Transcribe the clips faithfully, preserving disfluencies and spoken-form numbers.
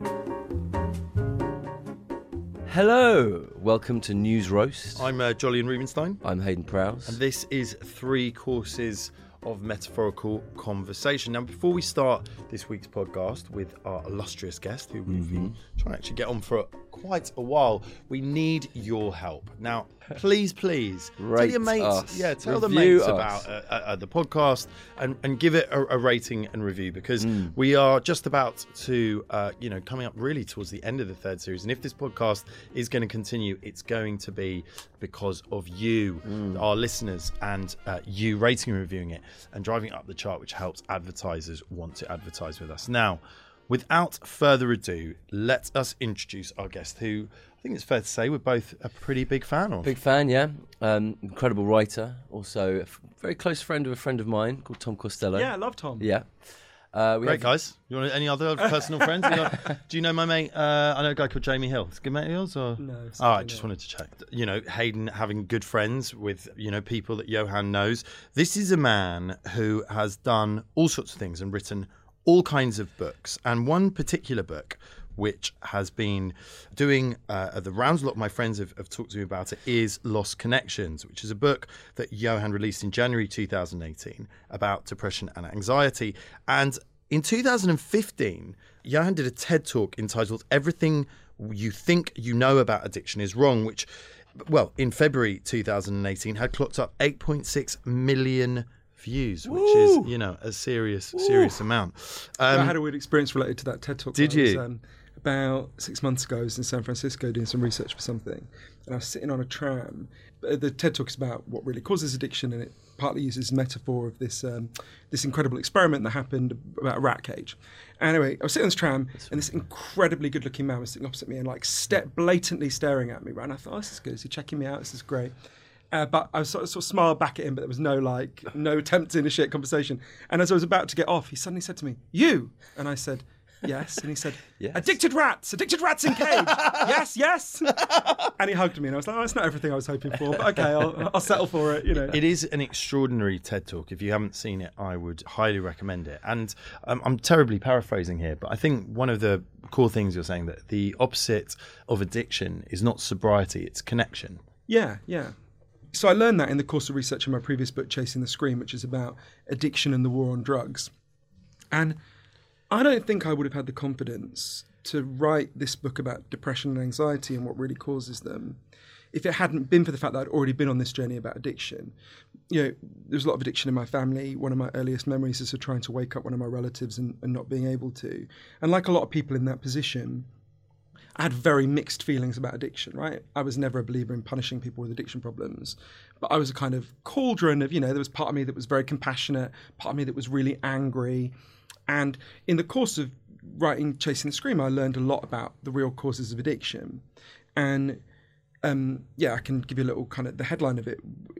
Hello, welcome to News Roast. I'm uh, Jolyon Rubinstein. I'm Hayden Prowse. And this is three courses of metaphorical conversation. Now, before we start this week's podcast with our illustrious guest, who we've mm-hmm. been trying to actually get on for quite a while, we need your help. Now, please, please, Rate tell your mates, us. yeah, tell Review the mates us. about uh, uh, the podcast and, and give it a, a rating and review, because Mm. we are just about to, uh, you know, coming up really towards the end of the third series. And if this podcast is going to continue, it's going to be because of you, Mm. our listeners, and uh, you rating and reviewing it and driving it up the chart, which helps advertisers want to advertise with us. Now, without further ado, let us introduce our guest, who I think it's fair to say we're both a pretty big fan of. Big fan, yeah. Um, incredible writer. Also a f- very close friend of a friend of mine called Tom Costello. Yeah, I love Tom. Yeah. Uh, we Great, have... guys. You want any other personal friends? You know, do you know my mate? Uh, I know a guy called Jamie Hill. Is he a good mate of yours? Or? No. Oh, I just wanted to check. You know, Hayden having good friends with, you know, people that Johan knows. This is a man who has done all sorts of things and written all kinds of books. And one particular book, which has been doing uh, the rounds, a lot of my friends have, have talked to me about it, is Lost Connections, which is a book that Johan released in January two thousand eighteen about depression and anxiety. And in two thousand fifteen, Johan did a TED Talk entitled Everything You Think You Know About Addiction Is Wrong, which, well, in February two thousand eighteen had clocked up eight point six million views, which Woo! is, you know, a serious, serious amount. Um, I had a weird experience related to that TED Talk. Did I was, you? Um, about six months ago, I was in San Francisco doing some research for something, and I was sitting on a tram. The TED Talk is about what really causes addiction, and it partly uses metaphor of this um, this incredible experiment that happened about a rat cage. Anyway, I was sitting on this tram, and this incredibly good-looking man was sitting opposite me and like step blatantly staring at me. Right, and I thought, oh, this is good. Is he checking me out? This is great. Uh, but I was sort of, sort of smiled back at him, but there was no like no attempt to initiate conversation. And as I was about to get off, he suddenly said to me, "You," and I said, "Yes," and he said, Yes. "Addicted rats, addicted rats in cage." Yes, yes. And he hugged me, and I was like, "Oh, that's not everything I was hoping for, but okay, I'll, I'll settle for it." You know, It is an extraordinary TED Talk. If you haven't seen it, I would highly recommend it. And um, I'm terribly paraphrasing here, but I think one of the core things you're saying, that the opposite of addiction is not sobriety, it's connection. Yeah, yeah. So I learned that in the course of research in my previous book, Chasing the Scream, which is about addiction and the war on drugs. And I don't think I would have had the confidence to write this book about depression and anxiety and what really causes them if it hadn't been for the fact that I'd already been on this journey about addiction. You know, there's a lot of addiction in my family. One of my earliest memories is of trying to wake up one of my relatives and, and not being able to. And like a lot of people in that position, I had very mixed feelings about addiction, right? I was never a believer in punishing people with addiction problems, but I was a kind of cauldron of, you know, there was part of me that was very compassionate, part of me that was really angry. And in the course of writing Chasing the Scream, I learned a lot about the real causes of addiction. And um, yeah, I can give you a little kind of the headline of it,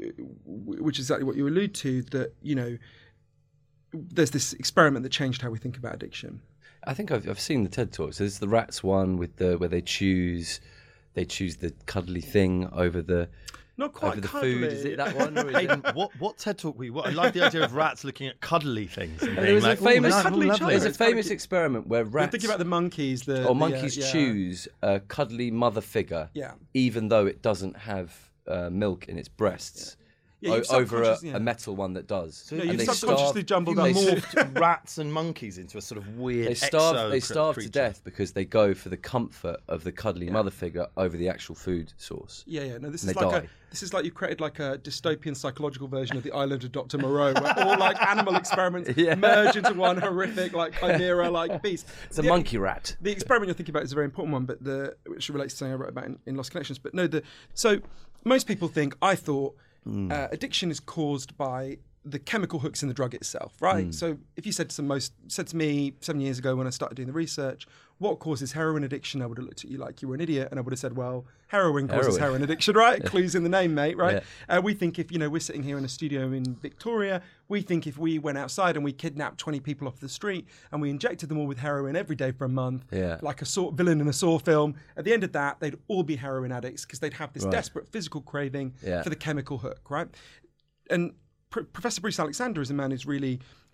which is exactly what you allude to, that, you know, there's this experiment that changed how we think about addiction. I think I've, I've seen the TED Talks. There's the rats one with the where they choose they choose the cuddly thing over the Not quite over the cuddly. food. Is it that one? Or is Hayden, it... what what TED Talk were you? What, I love the idea of rats looking at cuddly things. And There being was like, a famous "Ooh, cuddly lovely." each other. There's a It's kind famous of- experiment where You're rats thinking about the monkeys. The, or the, monkeys uh, yeah. choose a cuddly mother figure, Yeah. even though it doesn't have uh, milk in its breasts. Yeah, o- you've over a, subconscious- yeah. a metal one that does. Yeah, And you've they subconsciously starve- jumbled You up. they- morphed rats and monkeys into a sort of weird. They starve. exo They starve to creature. death because they go for the comfort of the cuddly mother figure over the actual food source. Yeah, yeah. No, this And is they like a die. this is like you've created like a dystopian psychological version of the Island of Doctor Moreau, where all like animal experiments Yeah. merge into one horrific like chimera like beast. It's a The- monkey rat. The experiment you're thinking about is a very important one, but the which relates to something I wrote about in, in Lost Connections. But no, the so most people think I thought uh, addiction is caused by the chemical hooks in the drug itself, right? Mm. So if you said to most said to me seven years ago when I started doing the research, what causes heroin addiction, I would have looked at you like you were an idiot, and I would have said, well, heroin causes Heroin. heroin addiction, right? Clues in the name, mate, right? Yeah. Uh, we think if, you know, we're sitting here in a studio in Victoria, we think if we went outside and we kidnapped twenty people off the street and we injected them all with heroin every day for a month, Yeah. like a Saw, villain in a Saw film, at the end of that, they'd all be heroin addicts because they'd have this Right. desperate physical craving Yeah. for the chemical hook, right? And Pr- Professor Bruce Alexander is a man who's really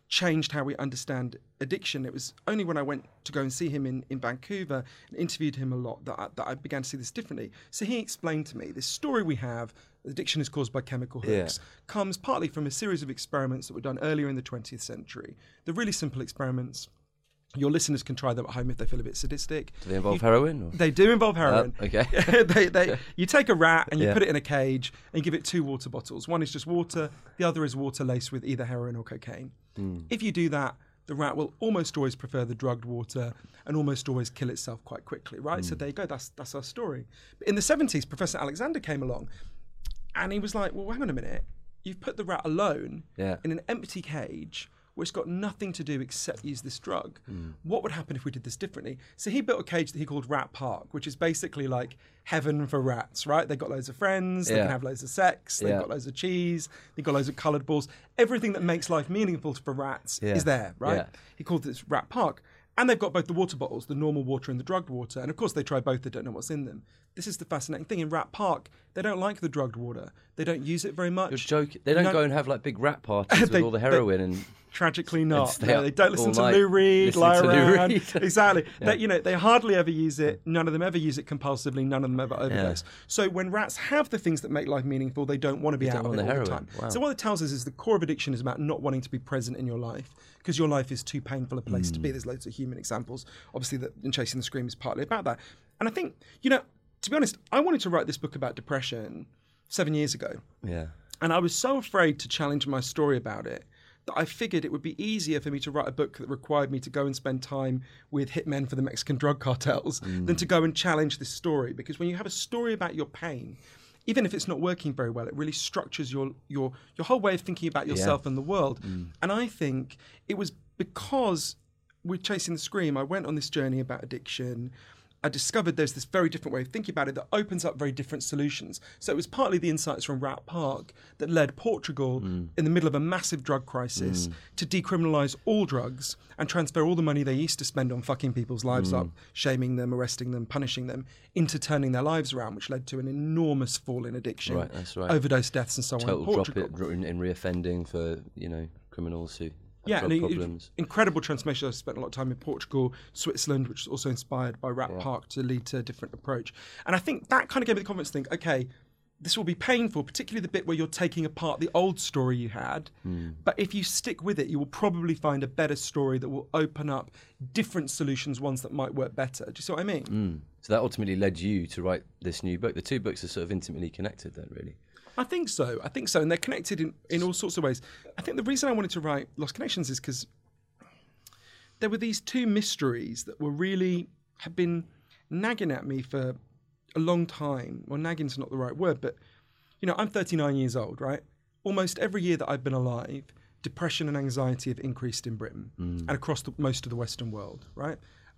changed how we understand addiction. It was only when I went to go and see him in, in Vancouver and interviewed him a lot that I, that I began to see this differently. So he explained to me this story we have, addiction is caused by chemical hooks, yeah. comes partly from a series of experiments that were done earlier in the twentieth century. They're really simple experiments. Your listeners can try them at home if they feel a bit sadistic. Do they involve you, heroin? Or? They do involve heroin. Uh, okay. they, they, you take a rat and you yeah. put it in a cage and you give it two water bottles. One is just water. The other is water laced with either heroin or cocaine. Mm. If you do that, the rat will almost always prefer the drugged water and almost always kill itself quite quickly, right? Mm. So there you go. That's that's our story. But in the seventies, Professor Alexander came along and he was like, well, hang on a minute. You've put the rat alone yeah. in an empty cage where it's got nothing to do except use this drug. Mm. What would happen if we did this differently? So he built a cage that he called Rat Park, which is basically like heaven for rats, right? They've got loads of friends, yeah. they can have loads of sex, they've yeah. got loads of cheese, they've got loads of coloured balls. Everything that makes life meaningful for rats yeah. is there, right? Yeah. He called this Rat Park. And they've got both the water bottles, the normal water and the drugged water. And of course, they try both. They don't know what's in them. This is the fascinating thing. In Rat Park, they don't like the drugged water. They don't use it very much. You're joking. They don't no, go and have like big rat parties they, with all the heroin they, and. Tragically not. And No, they don't listen to night, Lou Reed, lie around. Reed. Exactly. yeah. They, you know, they hardly ever use it. None of them ever use it compulsively. None of them ever overdose. Yeah. So when rats have the things that make life meaningful, they don't want to be they out on the it heroin. all the time. Wow. So what it tells us is the core of addiction is about not wanting to be present in your life because your life is too painful a place mm. to be. There's loads of human examples. Obviously, that in Chasing the Scream is partly about that. And I think, you know, to be honest, I wanted to write this book about depression seven years ago. Yeah. And I was so afraid to challenge my story about it that I figured it would be easier for me to write a book that required me to go and spend time with hitmen for the Mexican drug cartels mm. than to go and challenge this story. Because when you have a story about your pain, even if it's not working very well, it really structures your your your whole way of thinking about yourself yeah. and the world. Mm. And I think it was because with Chasing the Scream, I went on this journey about addiction. I discovered there's this very different way of thinking about it that opens up very different solutions. So it was partly the insights from Rat Park that led Portugal mm. in the middle of a massive drug crisis mm. to decriminalise all drugs and transfer all the money they used to spend on fucking people's lives mm. up, shaming them, arresting them, punishing them, into turning their lives around, which led to an enormous fall in addiction, right, that's right. overdose deaths and so Total on in Portugal. drop it in, in reoffending for, you know, criminals who... Yeah, and it, incredible transformation. I spent a lot of time in Portugal, Switzerland, which was also inspired by Rat yeah. Park to lead to a different approach. And I think that kind of gave me the confidence to think, okay, this will be painful, particularly the bit where you're taking apart the old story you had. Mm. But if you stick with it, you will probably find a better story that will open up different solutions, ones that might work better. Do you see what I mean? Mm. So that ultimately led you to write this new book. The two books are sort of intimately connected then, really. I think so. I think so. And they're connected in, in all sorts of ways. I think the reason I wanted to write Lost Connections is because there were these two mysteries that were really, have been nagging at me for a long time. Well, nagging's not the right word, but, you know, I'm thirty-nine years old, right? Almost every year that I've been alive, depression and anxiety have increased in Britain mm. and across the, most of the Western world, right?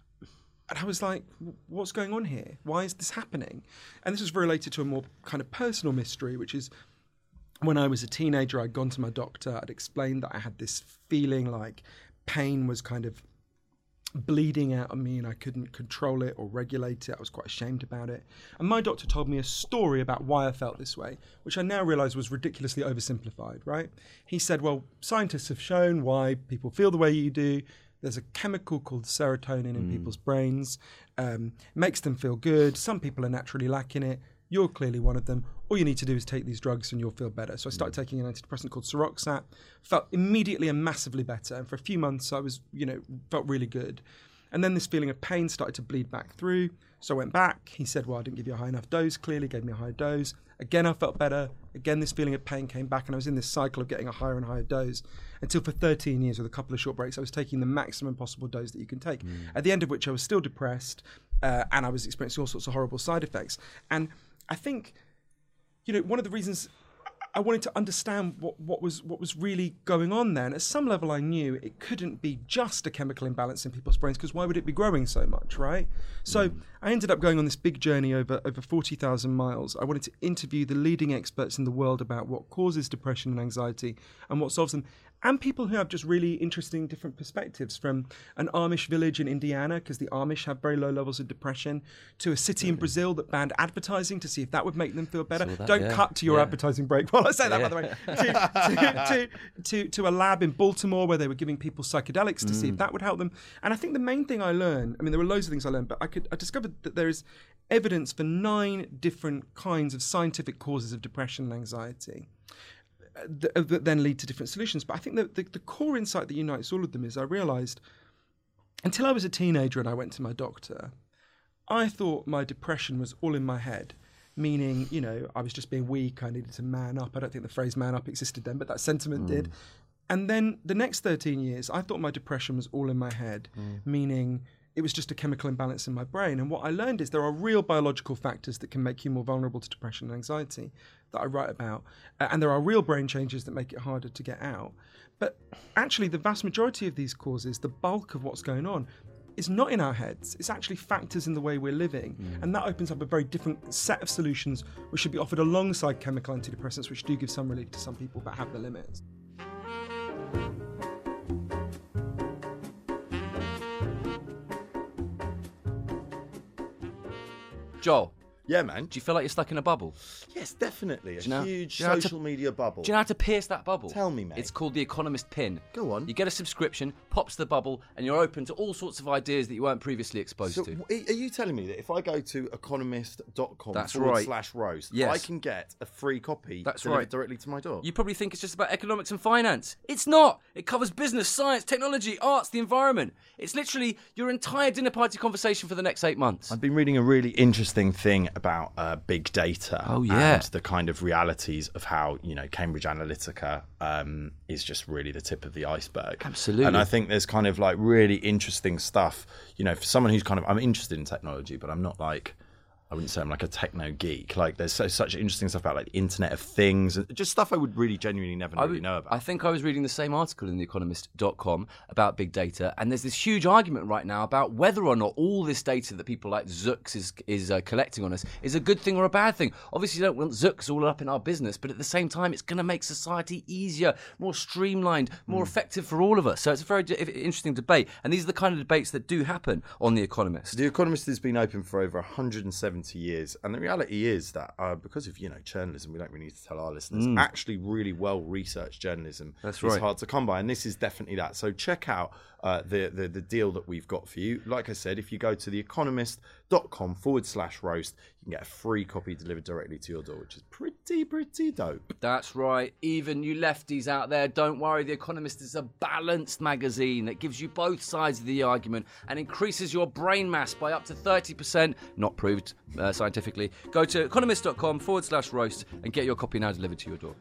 And I was like, what's going on here? Why is this happening? And this was related to a more kind of personal mystery, which is when I was a teenager, I'd gone to my doctor. I'd explained that I had this feeling like pain was kind of bleeding out of me and I couldn't control it or regulate it. I was quite ashamed about it. And my doctor told me a story about why I felt this way, which I now realise was ridiculously oversimplified, right? He said, well, scientists have shown why people feel the way you do. There's a chemical called serotonin in mm. people's brains. Um, makes them feel good. Some people are naturally lacking it. You're clearly one of them. All you need to do is take these drugs and you'll feel better. So I started mm. taking an antidepressant called Seroxat. Felt immediately and massively better. And for a few months, I was, you know, felt really good. And then this feeling of pain started to bleed back through. So I went back. He said, well, I didn't give you a high enough dose. Clearly gave me a high dose. Again, I felt better. Again, this feeling of pain came back. And I was in this cycle of getting a higher and higher dose until for thirteen years with a couple of short breaks, I was taking the maximum possible dose that you can take. Mm. At the end of which I was still depressed uh, and I was experiencing all sorts of horrible side effects. And I think, you know, one of the reasons I wanted to understand what, what was what was really going on there. And at some level I knew it couldn't be just a chemical imbalance in people's brains, because why would it be growing so much, right? So mm. I ended up going on this big journey over, over forty thousand miles. I wanted to interview the leading experts in the world about what causes depression and anxiety and what solves them. and people who have just really interesting different perspectives, from an Amish village in Indiana, because the Amish have very low levels of depression, to a city in Brazil that banned advertising to see if that would make them feel better. That, Don't yeah. cut to your yeah. advertising break while I say that, Yeah. by the way. to, to, to, to, to a lab in Baltimore where they were giving people psychedelics to mm. see if that would help them. And I think the main thing I learned, I mean, there were loads of things I learned, but I could I discovered that there is evidence for nine different kinds of scientific causes of depression and anxiety that, that then lead to different solutions. But I think that the, the core insight that unites all of them is I realised, until I was a teenager and I went to my doctor, I thought my depression was all in my head, meaning, you know, I was just being weak, I needed to man up. I don't think the phrase man up existed then, but that sentiment mm. did. And then the next thirteen years, I thought my depression was all in my head, mm. meaning it was just a chemical imbalance in my brain. And what I learned is there are real biological factors that can make you more vulnerable to depression and anxiety that I write about. Uh, and there are real brain changes that make it harder to get out. But actually, the vast majority of these causes, the bulk of what's going on, is not in our heads. It's actually factors in the way we're living. Mm. And that opens up a very different set of solutions which should be offered alongside chemical antidepressants, which do give some relief to some people but have their limits. Joel, Yeah, man. do you feel like you're stuck in a bubble? Yes, definitely. A Do you know- huge do you know how to- social media bubble. Do you know how to pierce that bubble? Tell me, mate. It's called the Economist Pin. Go on. You get a subscription, pops the bubble, and you're open to all sorts of ideas that you weren't previously exposed So, to. w- are you telling me that if I go to economist dot com That's forward right. slash roast, Yes. I can get a free copy That's delivered right. directly to my door? You probably think it's just about economics and finance. It's not. It covers business, science, technology, arts, the environment. It's literally your entire dinner party conversation for the next eight months. I've been reading a really interesting thing about uh, big data. Oh, yeah. And the kind of realities of how, you know, Cambridge Analytica um, is just really the tip of the iceberg. Absolutely. And I think there's kind of like really interesting stuff, you know, for someone who's kind of, I'm interested in technology, but I'm not like, I wouldn't say I'm like a techno geek. Like there's so, such interesting stuff about like the Internet of Things and just stuff I would really genuinely never I really would- know about. I think I was reading the same article in the economist dot com about big data, and there's this huge argument right now about whether or not all this data that people like Zooks is is uh, collecting on us is a good thing or a bad thing. Obviously, you don't want Zooks all up in our business, but at the same time, it's going to make society easier, more streamlined, more mm. effective for all of us. So it's a very d- interesting debate, and these are the kind of debates that do happen on The Economist. The Economist has been open for over one hundred seventy years, and the reality is that uh, because of, you know, journalism, we don't really need to tell our listeners, Mm. actually really well-researched journalism That's is right. hard to come by, and this is definitely that. So check out uh, the, the the deal that we've got for you. Like I said, if you go to theeconomist.com forward slash roast, you can get a free copy delivered directly to your door, which is pretty, pretty dope. That's right. Even you lefties out there, don't worry. The Economist is a balanced magazine that gives you both sides of the argument and increases your brain mass by up to thirty percent. Not proved uh, scientifically. Go to economist.com forward slash roast and get your copy now delivered to your door.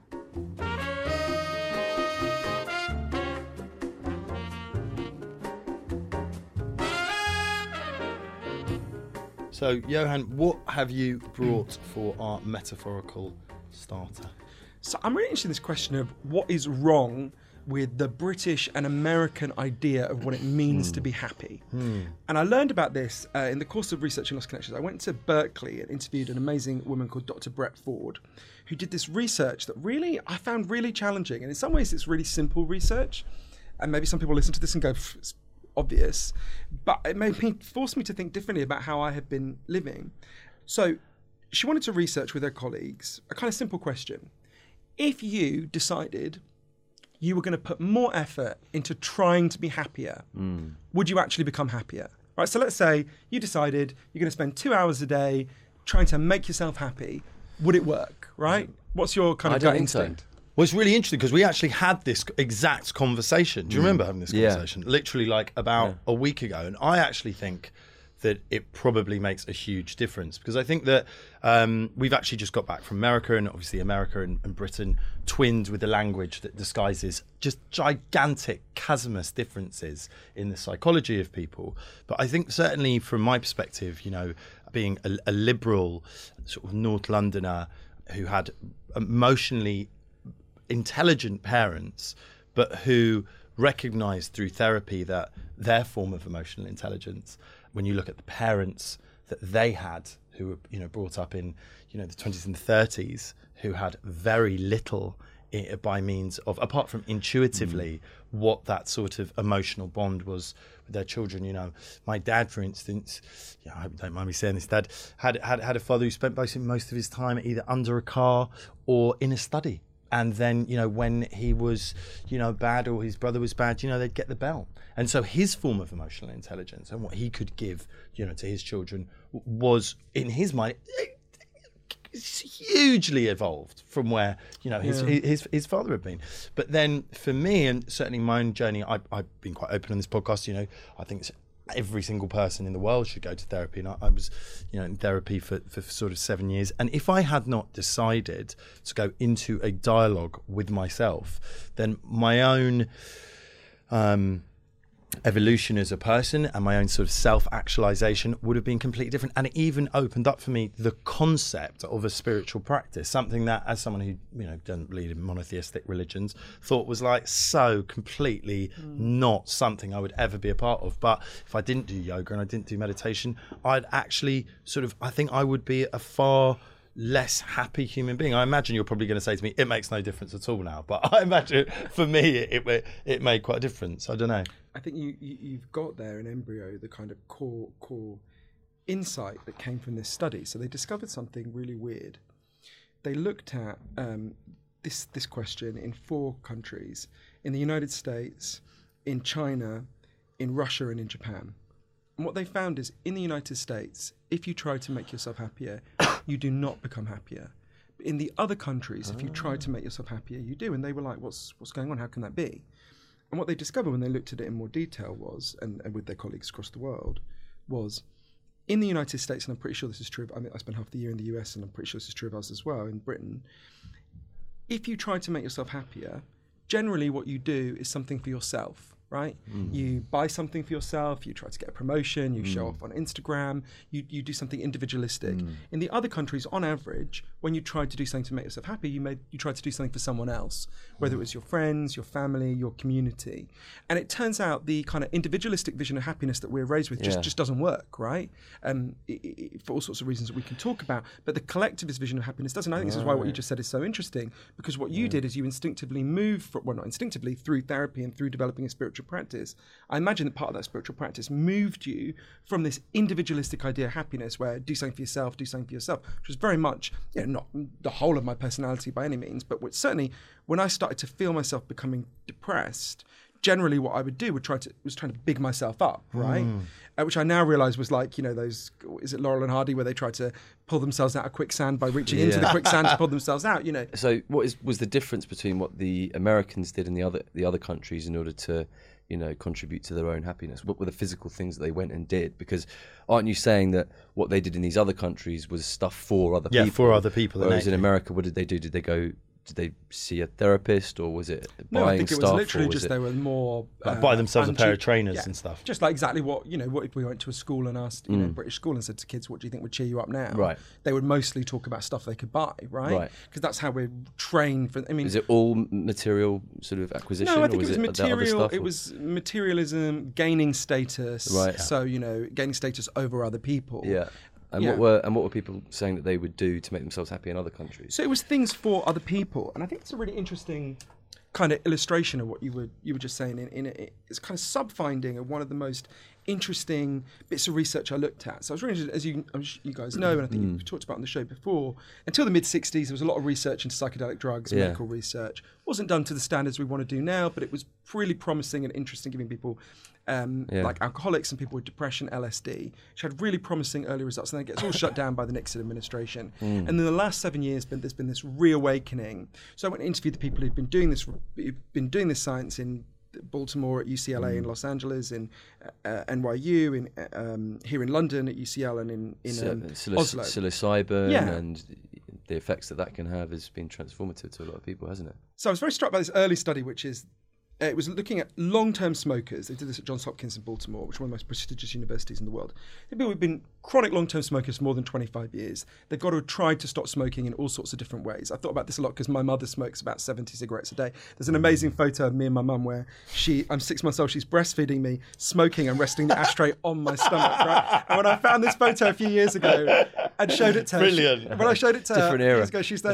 So, Johan, what have you brought for our metaphorical starter? So I'm really interested in this question of what is wrong with the British and American idea of what it means Hmm. to be happy. And I learned about this uh, in the course of researching Lost Connections. I went to Berkeley and interviewed an amazing woman called Doctor Brett Ford, who did this research that really I found really challenging. And in some ways, it's really simple research. And maybe some people listen to this and go, it's obvious. But it made me forced me to think differently about how I had been living. So she wanted to research with her colleagues a kind of simple question. If you decided you were going to put more effort into trying to be happier, mm. would you actually become happier? Right. So let's say you decided you're going to spend two hours a day trying to make yourself happy. Would it work? Right. What's your kind I of don't gut think so. instinct? Well, it's really interesting because we actually had this exact conversation. Do you remember having this Yeah. conversation? Literally like about Yeah. a week ago. And I actually think that it probably makes a huge difference because I think that um, we've actually just got back from America, and obviously America and, and Britain twinned with a language that disguises just gigantic chasmous differences in the psychology of people. But I think certainly from my perspective, you know, being a, a liberal sort of North Londoner who had emotionally intelligent parents, but who recognized through therapy that their form of emotional intelligence, when you look at the parents that they had who were, you know, brought up in, you know, the twenties and thirties, who had very little i- by means of, apart from intuitively, mm. what that sort of emotional bond was with their children. You know, my dad, for instance, yeah, I hope you don't mind me saying this, Dad, had had, had a father who spent basically most of his time either under a car or in a study. And then, you know, when he was, you know, bad or his brother was bad, you know, they'd get the belt. And so his form of emotional intelligence and what he could give, you know, to his children was, in his mind, hugely evolved from where, you know, his, yeah. his his father had been. But then for me, and certainly my own journey, I, I've been quite open on this podcast, you know, I think it's every single person in the world should go to therapy. And I, I was, you know, in therapy for, for sort of seven years. And if I had not decided to go into a dialogue with myself, then my own um, evolution as a person and my own sort of self-actualization would have been completely different. And it even opened up for me the concept of a spiritual practice, something that, as someone who, you know, doesn't believe in monotheistic religions, thought was like so completely mm. not something I would ever be a part of. But if I didn't do yoga and I didn't do meditation, I'd actually sort of, I think I would be a far less happy human being. I imagine you're probably going to say to me, it makes no difference at all now. But I imagine for me, it it, it made quite a difference. I don't know. I think you, you, you've got there in embryo the kind of core core insight that came from this study. So they discovered something really weird. They looked at um, this this question in four countries: in the United States, in China, in Russia, and in Japan. And what they found is, in the United States, if you try to make yourself happier, you do not become happier. In the other countries, if you try to make yourself happier, you do. And they were like, what's what's going on? How can that be? And what they discovered when they looked at it in more detail was, and, and with their colleagues across the world, was in the United States, and I'm pretty sure this is true, I mean, I spent half the year in the U S, and I'm pretty sure this is true of us as well, in Britain, if you try to make yourself happier, generally what you do is something for yourself, right? Mm. You buy something for yourself, you try to get a promotion, you mm. show off on Instagram, you, you do something individualistic. Mm. In the other countries, on average, when you try to do something to make yourself happy, you made you try to do something for someone else, whether mm. it was your friends, your family, your community. And it turns out the kind of individualistic vision of happiness that we're raised with just, yeah. just doesn't work, right? Um, it, it, for all sorts of reasons that we can talk about. But the collectivist vision of happiness doesn't. I think right. this is why what you just said is so interesting, because what you yeah. did is you instinctively moved, for, well, not instinctively, through therapy and through developing a spiritual practice. I imagine that part of that spiritual practice moved you from this individualistic idea of happiness, where do something for yourself, do something for yourself, which was very much, you know, not the whole of my personality by any means, but what, certainly when I started to feel myself becoming depressed, generally what I would do would try to was trying to big myself up, right? Mm. Uh, which I now realise was like, you know, those, is it Laurel and Hardy, where they try to pull themselves out of quicksand by reaching yeah. into the quicksand to pull themselves out, you know. So what is was the difference between what the Americans did in the other the other countries in order to, you know, contribute to their own happiness? What were the physical things that they went and did? Because aren't you saying that what they did in these other countries was stuff for other yeah, people? Yeah, for other people. Whereas in America, what did they do? Did they go... Did they see a therapist, or was it buying No, I think it was stuff, literally was just it... they were more... Like uh, buy themselves a pair uncheap, of trainers yeah, and stuff. Just like exactly what, you know, what if we went to a school and asked, you mm. know, British school and said to kids, what do you think would cheer you up now? Right. They would mostly talk about stuff they could buy, right? Right. Because that's how we're trained for... I mean, is it all material sort of acquisition? No, I think or was it was it material. Stuff, it or? was materialism, gaining status. Right. So, you know, gaining status over other people. Yeah. And yeah. what were and what were people saying that they would do to make themselves happy in other countries? So it was things for other people, and I think it's a really interesting kind of illustration of what you were you were just saying. In, in a, it's kind of sub-finding of one of the most interesting bits of research I looked at. So I was really interested, as you you guys know, and I think mm. you've talked about on the show before. Until the mid sixties, there was a lot of research into psychedelic drugs, yeah. medical research. Wasn't done to the standards we want to do now, but it was really promising and interesting, giving people. Um, yeah. like alcoholics and people with depression, L S D, which had really promising early results, and then it gets all shut down by the Nixon administration. Mm. And in the last seven years, been, there's been this reawakening. So I went and interviewed the people who've been doing this, who've been doing this science in Baltimore, at U C L A, mm. in Los Angeles, in uh, N Y U, in um, here in London at U C L, and in, in um, Psil- Oslo. Psilocybin yeah. and the effects that that can have has been transformative to a lot of people, hasn't it? So I was very struck by this early study, which is Uh, it was looking at long-term smokers. They did this at Johns Hopkins in Baltimore, which is one of the most prestigious universities in the world. People who've been chronic long-term smokers for more than twenty-five years. They've got to have tried to stop smoking in all sorts of different ways. I thought about this a lot because my mother smokes about seventy cigarettes a day. There's an amazing photo of me and my mum where she, I'm six months old, she's breastfeeding me, smoking and resting the ashtray on my stomach, right? And when I found this photo a few years ago and showed it to her, Brilliant. She, when I showed it to Different her era. years ago, she said,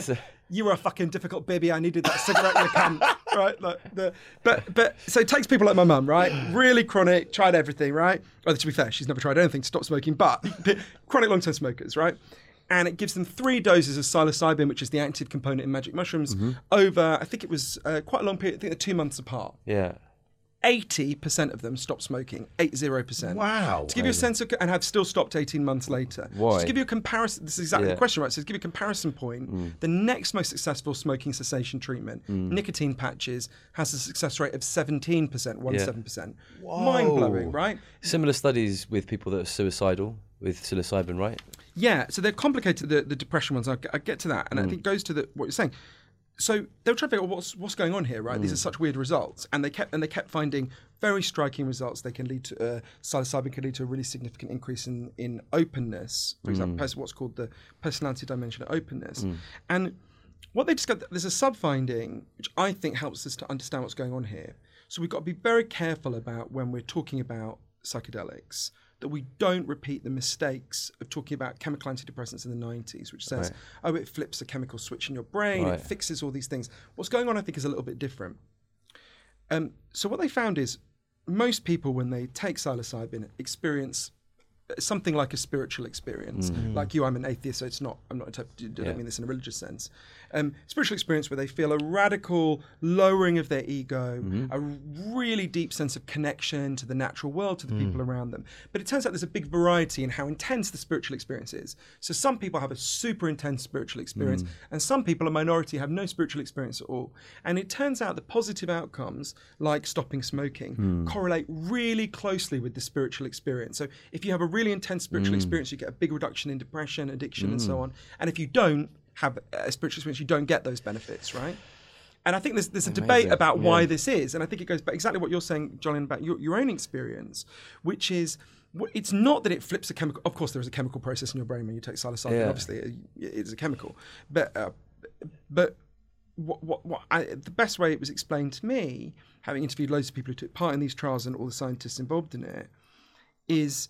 you were a fucking difficult baby. I needed that cigarette, you cunt. Right? Like the, but, but, so it takes people like my mum, right? Really chronic, tried everything, right? Well, to be fair, she's never tried anything to stop smoking, but chronic long-term smokers, right? And it gives them three doses of psilocybin, which is the active component in magic mushrooms, mm-hmm. over, I think it was uh, quite a long period, I think they're two months apart. Yeah. eighty percent of them stopped smoking, eighty percent. Wow. To give you a sense of, and have still stopped eighteen months later. Why? So to give you a comparison, this is exactly Yeah. the question, right? So to give you a comparison point, mm. the next most successful smoking cessation treatment, mm. nicotine patches, has a success rate of seventeen percent, seventeen percent. Whoa. Mind-blowing, right? Similar studies with people that are suicidal with psilocybin, right? Yeah, so they're complicated, the, the depression ones. I'll, I'll get to that. And mm. I think it goes to the, what you're saying. So they were trying to figure out what's what's going on here, right? Mm. These are such weird results, and they kept and they kept finding very striking results. They can lead to uh, psilocybin can lead to a really significant increase in in openness, for example, Mm. pers- what's called the personality dimension of openness. Mm. And what they discovered, there's a sub finding which I think helps us to understand what's going on here. So we've got to be very careful about when we're talking about psychedelics, that we don't repeat the mistakes of talking about chemical antidepressants in the nineties, which says, Right. oh, it flips a chemical switch in your brain, Right. it fixes all these things. What's going on, I think, is a little bit different. Um, so what they found is most people, when they take psilocybin, experience something like a spiritual experience. Mm. Like you, I'm an atheist, so it's not, I'm not, I don't Yeah. mean this in a religious sense. Um, spiritual experience where they feel a radical lowering of their ego, Mm-hmm. a really deep sense of connection to the natural world, to the Mm. people around them. But it turns out there's a big variety in how intense the spiritual experience is. So some people have a super intense spiritual experience, Mm. and some people, a minority, have no spiritual experience at all. And it turns out that positive outcomes, like stopping smoking, Mm. correlate really closely with the spiritual experience. So if you have a really intense spiritual Mm. experience, you get a big reduction in depression, addiction, and so on. And if you don't have a spiritual experience, you don't get those benefits, right? And I think there's there's a Amazing. debate about why Yeah. this is, and I think it goes back exactly what you're saying, Jolyon, about your, your own experience, which is wh- it's not that it flips a chemical. Of course, there is a chemical process in your brain when you take psilocybin. Yeah. Obviously, it, it is a chemical, but uh, but what, what, what I, the best way it was explained to me, having interviewed loads of people who took part in these trials and all the scientists involved in it, is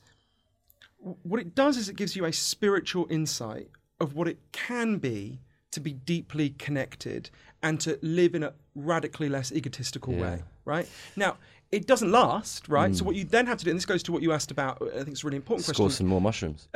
what it does is it gives you a spiritual insight of what it can be to be deeply connected and to live in a radically less egotistical Yeah. way, right? Now, it doesn't last, right? So what you then have to do, and this goes to what you asked about, I think it's a really important Score question. some more mushrooms.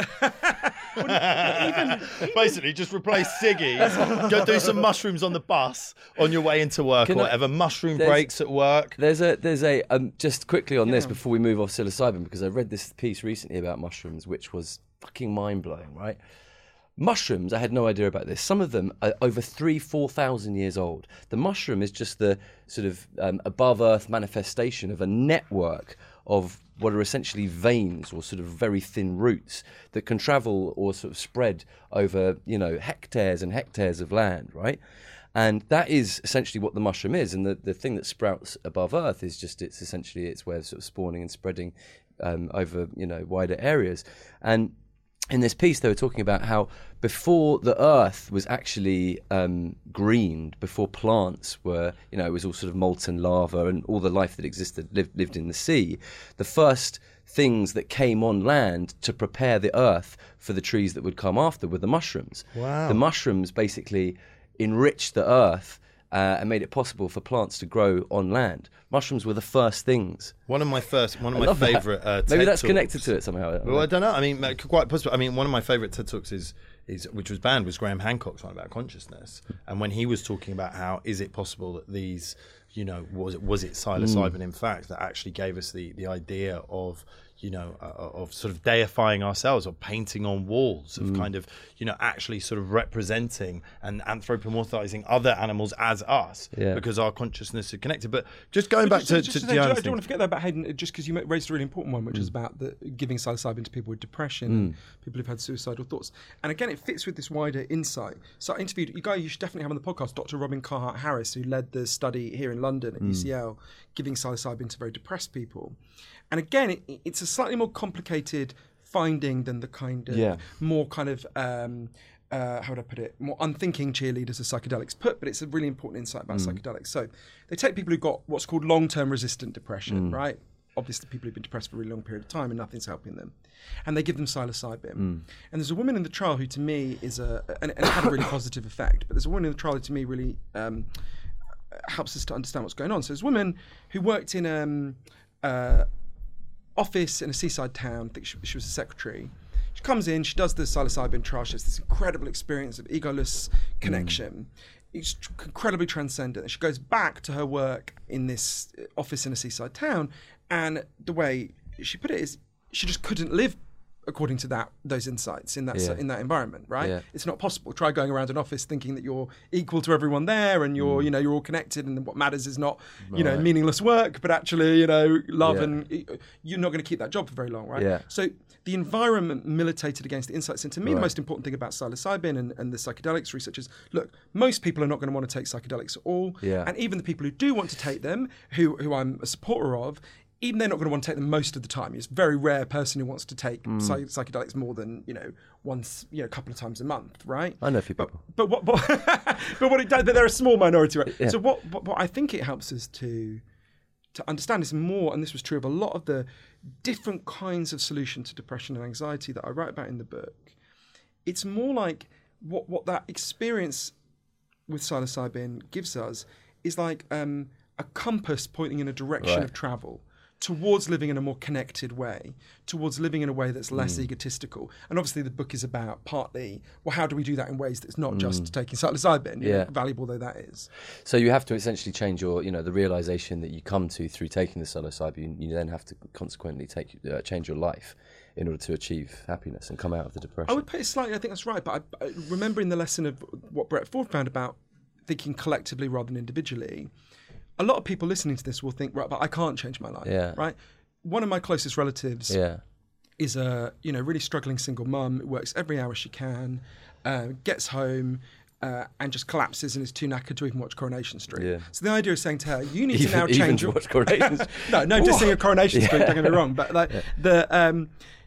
Basically, just replace ciggies, go do some mushrooms on the bus on your way into work Can or I- whatever, mushroom There's- breaks at work. There's a there's a um, just quickly on this Yeah. before we move off psilocybin, because I read this piece recently about mushrooms, which was fucking mind blowing. Right, mushrooms. I had no idea about this. Some of them are over three, four thousand years old. The mushroom is just the sort of um, above earth manifestation of a network of what are essentially veins or sort of very thin roots that can travel or sort of spread over, you know, hectares and hectares of land, right? And that is essentially what the mushroom is. And the, the thing that sprouts above earth is just, it's essentially its way of sort of spawning and spreading um, over, you know, wider areas. And in this piece, they were talking about how before the earth was actually um, greened, before plants were, you know, it was all sort of molten lava and all the life that existed lived, lived in the sea, the first things that came on land to prepare the earth for the trees that would come after were the mushrooms. Wow. The mushrooms basically enriched the earth uh, and made it possible for plants to grow on land. Mushrooms were the first things. One of my first, one of I my love that. favourite uh, Maybe TED that's talks. connected to it somehow. I don't Well, know. I don't know. I mean, uh, quite possible. I mean, one of my favourite TED talks is, is which was banned, was Graham Hancock's one about consciousness. And when he was talking about how is it possible that these, you know, was it was it psilocybin Mm. in fact that actually gave us the the idea of, you know, uh, of sort of deifying ourselves, or painting on walls, of Mm. kind of, you know, actually sort of representing and anthropomorphizing other animals as us, Yeah. because our consciousness is connected. But just going But back just- to, just to say, I Diana's don't thing. want to forget that about Hayden, just because you raised a really important one, which is about the giving psilocybin to people with depression, and people who've had suicidal thoughts. And again, it fits with this wider insight. So I interviewed you guy you should definitely have on the podcast, Doctor Robin Carhart Harris, who led the study here in London at U C L, giving psilocybin to very depressed people. And again, it, it's a slightly more complicated finding than the kind of Yeah. more kind of um, uh, how would I put it, more unthinking cheerleaders of psychedelics put, but it's a really important insight about psychedelics. So they take people who've got what's called long-term resistant depression, right? obviously people who've been depressed for a really long period of time and nothing's helping them. And they give them psilocybin. Mm. And there's a woman in the trial who to me is a, and, and it had a really positive effect, but there's a woman in the trial who to me really um, helps us to understand what's going on. So there's a woman who worked in um, uh, office in a seaside town. I think she, she was a secretary. She comes in, she does the psilocybin trial. She has this incredible experience of egoless connection. Mm. It's tr- incredibly transcendent. She goes back to her work in this office in a seaside town, and the way she put it is, she just couldn't live according to that those insights in that Yeah. in that environment, right? Yeah. It's not possible. Try going around an office thinking that you're equal to everyone there, and you're Mm. you know you're all connected, and what matters is not you know Right. meaningless work, but actually you know love, Yeah. and you're not going to keep that job for very long, right? Yeah. So the environment militated against the insights. And to me, Right. the most important thing about psilocybin and, and the psychedelics research is, look, most people are not going to want to take psychedelics at all. Yeah. And even the people who do want to take them, who, who I'm a supporter of, even they're not going to want to take them most of the time. It's a very rare person who wants to take Mm. psych- psychedelics more than, you know, once, you know, a couple of times a month, right? I know a few people. But what, but, but what it does, but they're a small minority, right? Yeah. So what, what, what I think it helps us to to understand is more, and this was true of a lot of the different kinds of solution to depression and anxiety that I write about in the book. It's more like what what that experience with psilocybin gives us is like um, a compass pointing in a direction Right. of travel towards living in a more connected way, towards living in a way that's less Mm. egotistical. And obviously the book is about partly, well, how do we do that in ways that's not just taking psilocybin, you Yeah. know, valuable though that is. So you have to essentially change your, you know, the realization that you come to through taking the psilocybin. You then have to consequently take uh, change your life in order to achieve happiness and come out of the depression. I would put it slightly, I think that's right, but I, I, remembering the lesson of what Brett Ford found about thinking collectively rather than individually, a lot of people listening to this will think, right, but I can't change my life, Yeah. right? One of my closest relatives Yeah. is a, you know, really struggling single mum who works every hour she can, uh, gets home, uh, and just collapses and is too knackered to even watch Coronation Street. Yeah. So the idea is saying to her, you need Even- to now even change to your... watch Coronation Street. no, no, just Whoa. seeing a Coronation Street, Yeah. don't get me wrong, but like the... Um,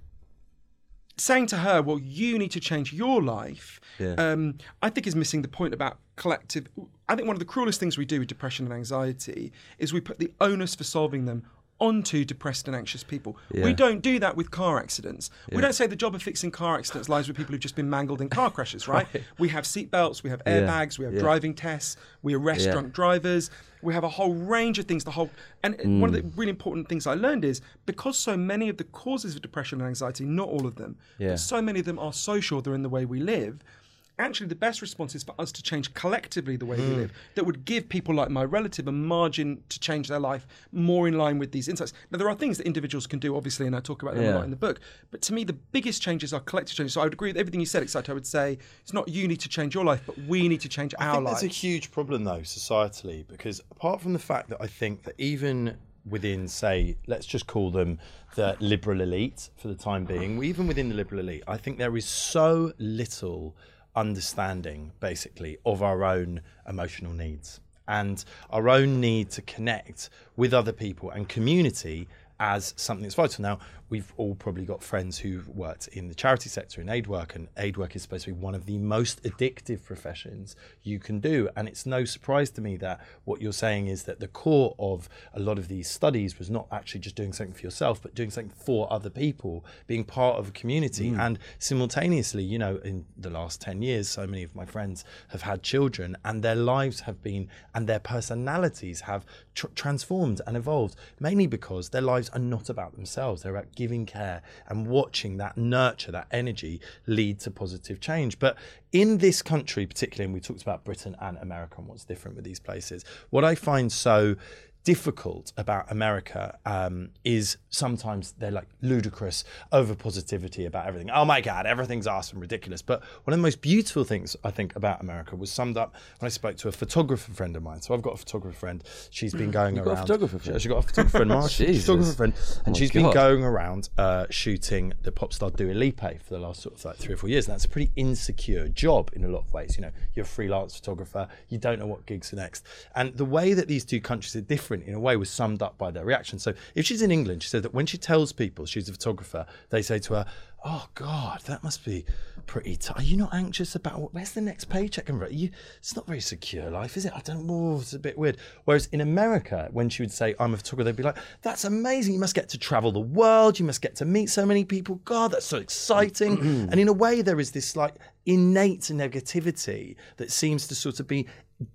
saying to her, well, you need to change your life, Yeah. um, I think is missing the point about collective. I think one of the cruelest things we do with depression and anxiety is we put the onus for solving them onto depressed and anxious people. Yeah. We don't do that with car accidents. Yeah. We don't say the job of fixing car accidents lies with people who've just been mangled in car crashes, right? Right. We have seatbelts, we have Yeah. airbags, we have Yeah. driving tests, we arrest Yeah. drunk drivers, we have a whole range of things. The whole and one of the Mm. really important things I learned is because so many of the causes of depression and anxiety, not all of them, Yeah. but so many of them are social, they're in the way we live. Actually, the best response is for us to change collectively the way Mm. we live. That would give people like my relative a margin to change their life more in line with these insights. Now, there are things that individuals can do, obviously, and I talk about them a Yeah. lot in the book. But to me, the biggest changes are collective changes. So I would agree with everything you said, except I would say it's not you need to change your life, but we need to change I our think lives. that's a huge problem, though, societally, because apart from the fact that I think that even within, say, let's just call them the liberal elite for the time being, even within the liberal elite, I think there is so little understanding, basically, of our own emotional needs and our own need to connect with other people and community as something that's vital. Now, we've all probably got friends who've worked in the charity sector in aid work, and aid work is supposed to be one of the most addictive professions you can do. And it's no surprise to me that what you're saying is that the core of a lot of these studies was not actually just doing something for yourself, but doing something for other people, being part of a community. Mm. And simultaneously, you know, in the last ten years, so many of my friends have had children, and their lives have been, and their personalities have tr- transformed and evolved, mainly because their lives are not about themselves. They're about giving care and watching that nurture, that energy lead to positive change. But in this country particularly, and we talked about Britain and America and what's different with these places, what I find so difficult about America um, is sometimes they're like ludicrous over positivity about everything. Oh my God, everything's awesome, ridiculous. But one of the most beautiful things I think about America was summed up when I spoke to a photographer friend of mine. So I've got a photographer friend. She's been going You've around. got a photographer friend? She's got a photographer friend, Mark. She's a Jesus. photographer friend, and Oh she's my been God. going around uh, shooting the pop star Dua Lipa for the last sort of like three or four years. And that's a pretty insecure job in a lot of ways. You know, you're a freelance photographer. You don't know what gigs are next. And the way that these two countries are different Catherine, in a way, was summed up by their reaction. So if she's in England, she said that when she tells people she's a photographer, they say to her, "Oh God, that must be pretty tough. Are you not anxious about where's the next paycheck? And you, it's not very secure life, is it? I don't know. It's a bit weird." Whereas in America, when she would say, "I'm a photographer," they'd be like, "That's amazing. You must get to travel the world. You must get to meet so many people. God, that's so exciting." And in a way, there is this like innate negativity that seems to sort of be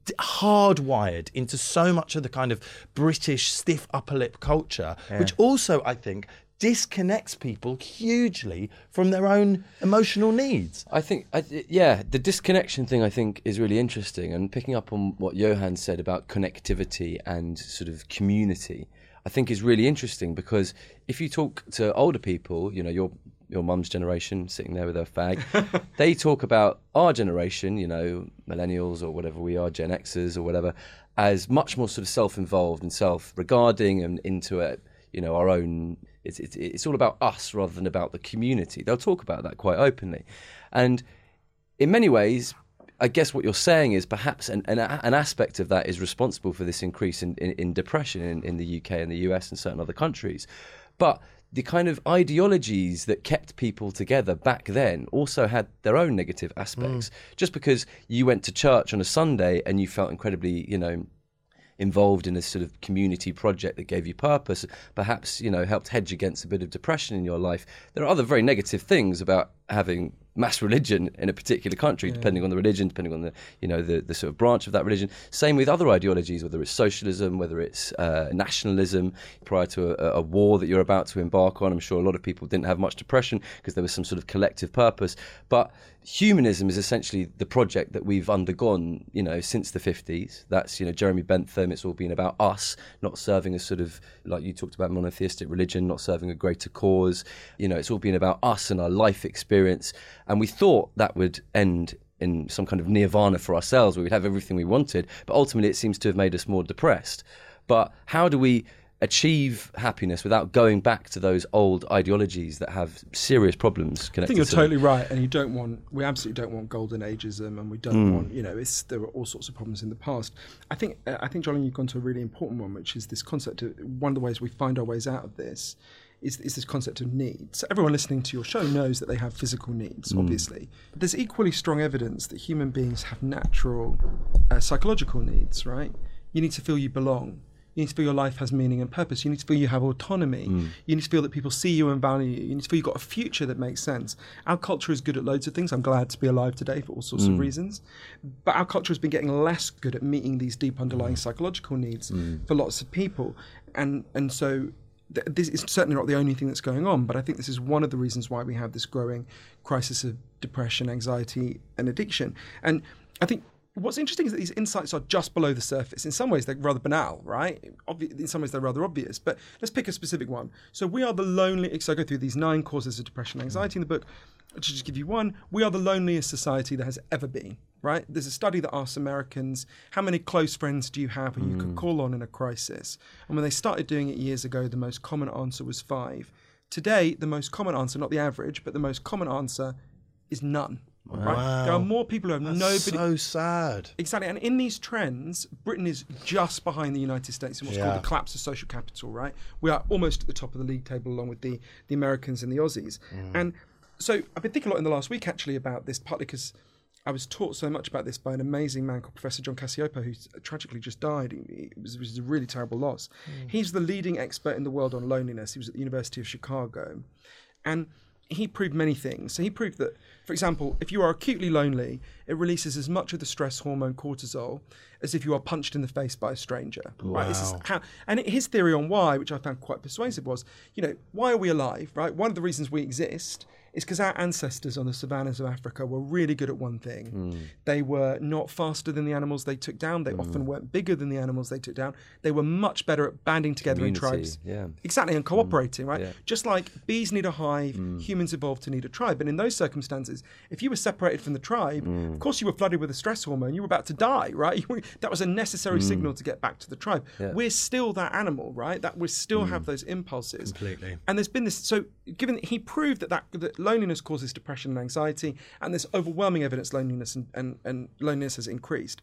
hardwired into so much of the kind of British stiff upper lip culture, yeah. which also, I think, disconnects people hugely from their own emotional needs. I think, I, yeah, the disconnection thing I think is really interesting, and picking up on what Johan said about connectivity and sort of community, I think is really interesting, because if you talk to older people, you know, your your mum's generation sitting there with her fag, they talk about our generation, you know, millennials or whatever we are, Gen Xers or whatever, as much more sort of self-involved and self-regarding and into it, you know, our own. It's, it's it's all about us rather than about the community. They'll talk about that quite openly. And in many ways, I guess what you're saying is perhaps an, an, an aspect of that is responsible for this increase in, in, in depression in, in the U K and the U S and certain other countries. But the kind of ideologies that kept people together back then also had their own negative aspects. Mm. Just because you went to church on a Sunday and you felt incredibly, you know, involved in a sort of community project that gave you purpose, perhaps, you know, helped hedge against a bit of depression in your life. There are other very negative things about having mass religion in a particular country, yeah. depending on the religion, depending on the, you know, the, the sort of branch of that religion. Same with other ideologies, whether it's socialism, whether it's uh, nationalism. Prior to a, a war that you're about to embark on, I'm sure a lot of people didn't have much depression because there was some sort of collective purpose. But humanism is essentially the project that we've undergone, you know, since the fifties. That's, you know, Jeremy Bentham. It's all been about us, not serving a sort of, like you talked about, monotheistic religion, not serving a greater cause. You know, it's all been about us and our life experience. And we thought that would end in some kind of nirvana for ourselves, where we'd have everything we wanted. But ultimately, it seems to have made us more depressed. But how do we achieve happiness without going back to those old ideologies that have serious problems connected I think you're to totally them? right, and you don't want, we absolutely don't want golden ageism, and we don't mm. want, you know, it's, there were all sorts of problems in the past. I think, I think, Jolene, you've gone to a really important one, which is this concept of, one of the ways we find our ways out of this is, is this concept of need. So everyone listening to your show knows that they have physical needs, mm. obviously. But there's equally strong evidence that human beings have natural uh, psychological needs, right? You need to feel you belong. You need to feel your life has meaning and purpose. You need to feel you have autonomy. Mm. You need to feel that people see you and value you. You need to feel you've got a future that makes sense. Our culture is good at loads of things. I'm glad to be alive today for all sorts mm. of reasons. But our culture has been getting less good at meeting these deep underlying mm. psychological needs mm. for lots of people. And and so th- this is certainly not the only thing that's going on, but I think this is one of the reasons why we have this growing crisis of depression, anxiety, and addiction. And I think what's interesting is that these insights are just below the surface. In some ways, they're rather banal, right? Obvi- in some ways, they're rather obvious. But let's pick a specific one. So we are the lonely... So I go through these nine causes of depression and anxiety in the book. To just give you one, we are the loneliest society there has ever been, right? There's a study that asks Americans, how many close friends do you have who mm. you could call on in a crisis? And when they started doing it years ago, the most common answer was five. Today, the most common answer, not the average, but the most common answer is none. Wow. Right? There are more people who have That's nobody. so sad. Exactly. And in these trends, Britain is just behind the United States in what's yeah. called the collapse of social capital, right? We are almost at the top of the league table along with the, the Americans and the Aussies. Mm. And so I've been thinking a lot in the last week actually about this, partly because I was taught so much about this by an amazing man called Professor John Cacioppo, who tragically just died. It was, it was a really terrible loss. Mm. He's the leading expert in the world on loneliness. He was at the University of Chicago. And he proved many things. So he proved that, for example, if you are acutely lonely, it releases as much of the stress hormone cortisol as if you are punched in the face by a stranger. Wow. Right? This is how, and his theory on why, which I found quite persuasive, was, you know, why are we alive, right? One of the reasons we exist is because our ancestors on the savannas of Africa were really good at one thing. Mm. They were not faster than the animals they took down. They mm. often weren't bigger than the animals they took down. They were much better at banding together Community, in tribes. Yeah. Exactly, and cooperating, mm. right? Yeah. Just like bees need a hive, mm. humans evolved to need a tribe. And in those circumstances, if you were separated from the tribe, mm. of course you were flooded with a stress hormone. You were about to die, right? Were, that was a necessary mm. signal to get back to the tribe. Yeah. We're still that animal, right? That we still mm. have those impulses. Completely. And there's been this, so given that he proved that, that, that loneliness causes depression and anxiety, and there's overwhelming evidence loneliness and, and, and loneliness has increased.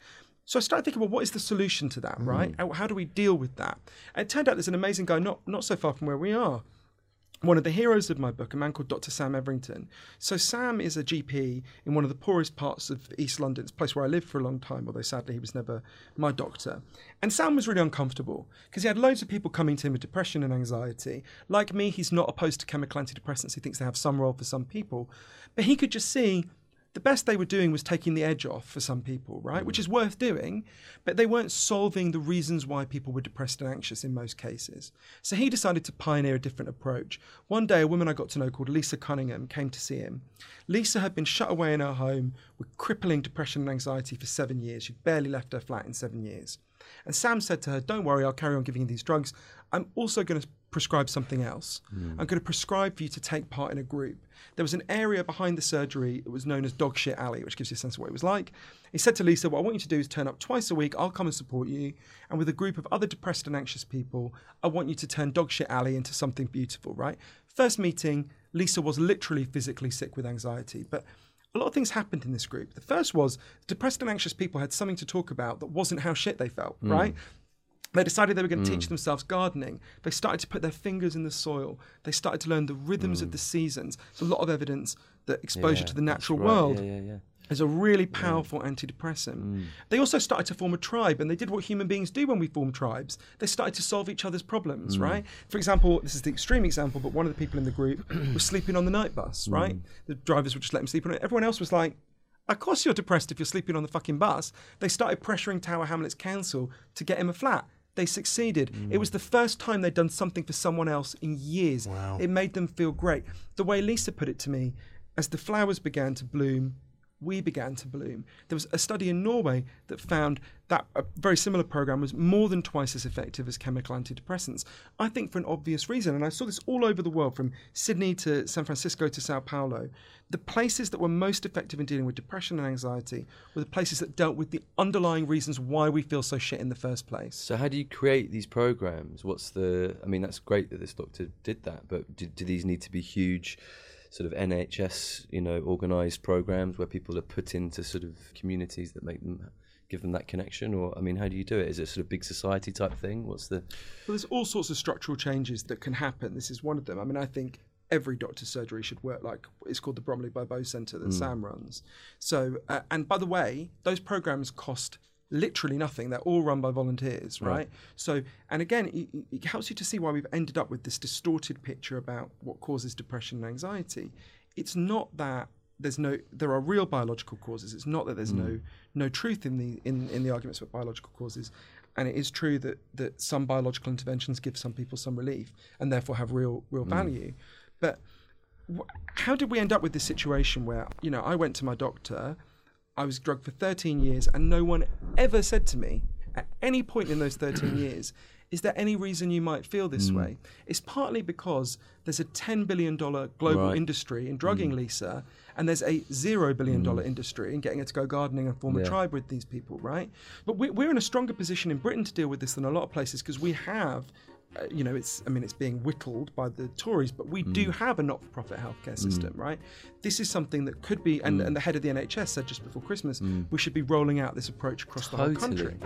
So I started thinking, well, what is the solution to that, right? How, how do we deal with that? And it turned out there's an amazing guy not, not so far from where we are. One of the heroes of my book, a man called Doctor Sam Everington. So Sam is a G P in one of the poorest parts of East London. It's a place where I lived for a long time, although sadly he was never my doctor. And Sam was really uncomfortable because he had loads of people coming to him with depression and anxiety. Like me, he's not opposed to chemical antidepressants. He thinks they have some role for some people. But he could just see the best they were doing was taking the edge off for some people, right? Mm. Which is worth doing, but they weren't solving the reasons why people were depressed and anxious in most cases. So he decided to pioneer a different approach. One day, a woman I got to know called Lisa Cunningham came to see him. Lisa had been shut away in her home with crippling depression and anxiety for seven years. She'd barely left her flat in seven years. And Sam said to her, don't worry, I'll carry on giving you these drugs. I'm also going to prescribe something else. Mm. I'm going to prescribe for you to take part in a group. There was an area behind the surgery that was known as Dog Shit Alley, which gives you a sense of what it was like. He said to Lisa, what I want you to do is turn up twice a week. I'll come and support you. And with a group of other depressed and anxious people, I want you to turn Dog Shit Alley into something beautiful, right? First meeting, Lisa was literally physically sick with anxiety. But a lot of things happened in this group. The first was depressed and anxious people had something to talk about that wasn't how shit they felt, mm. right? They decided they were going to mm. teach themselves gardening. They started to put their fingers in the soil. They started to learn the rhythms mm. of the seasons. There's a lot of evidence that exposure yeah, to the natural right. world yeah, yeah, yeah. is a really powerful yeah. antidepressant. Mm. They also started to form a tribe, and they did what human beings do when we form tribes. They started to solve each other's problems, mm. right? For example, this is the extreme example, but one of the people in the group was sleeping on the night bus, right? Mm. The drivers would just let him sleep on it. Everyone else was like, of course you're depressed if you're sleeping on the fucking bus. They started pressuring Tower Hamlets Council to get him a flat. They succeeded. Mm. It was the first time they'd done something for someone else in years. Wow. It made them feel great. The way Lisa put it to me, as the flowers began to bloom, we began to bloom. There was a study in Norway that found that a very similar program was more than twice as effective as chemical antidepressants. I think for an obvious reason, and I saw this all over the world, from Sydney to San Francisco to Sao Paulo. The places that were most effective in dealing with depression and anxiety were the places that dealt with the underlying reasons why we feel so shit in the first place. So how do you create these programs? What's the, I mean, that's great that this doctor did that, but do, do these need to be huge sort of N H S, you know, organised programs where people are put into sort of communities that make them, give them that connection? Or, I mean, how do you do it? Is it sort of big society type thing? What's the... Well, there's all sorts of structural changes that can happen. This is one of them. I mean, I think every doctor's surgery should work like, it's called the Bromley by Bow Centre that mm. Sam runs. So, uh, and by the way, those programs cost literally nothing. They're all run by volunteers, right? right? So, and again, it, it helps you to see why we've ended up with this distorted picture about what causes depression and anxiety. It's not that there's no, there are real biological causes. It's not that there's mm. no no truth in the in, in the arguments for biological causes. And it is true that that some biological interventions give some people some relief and therefore have real real mm. value. But wh- how did we end up with this situation where, you know, I went to my doctor, I was drugged for thirteen years, and no one ever said to me at any point in those thirteen years, is there any reason you might feel this mm. way? It's partly because there's a ten billion dollars global right. industry in drugging mm. Lisa, and there's a zero billion dollars mm. industry in getting her to go gardening and form yeah. a tribe with these people, right? But we, we're in a stronger position in Britain to deal with this than a lot of places, because we have... Uh, you know, it's, I mean, it's being whittled by the Tories, but we mm. do have a not-for-profit healthcare system, mm. right? This is something that could be, and, mm. and the head of the N H S said just before Christmas, mm. we should be rolling out this approach across totally. the whole country.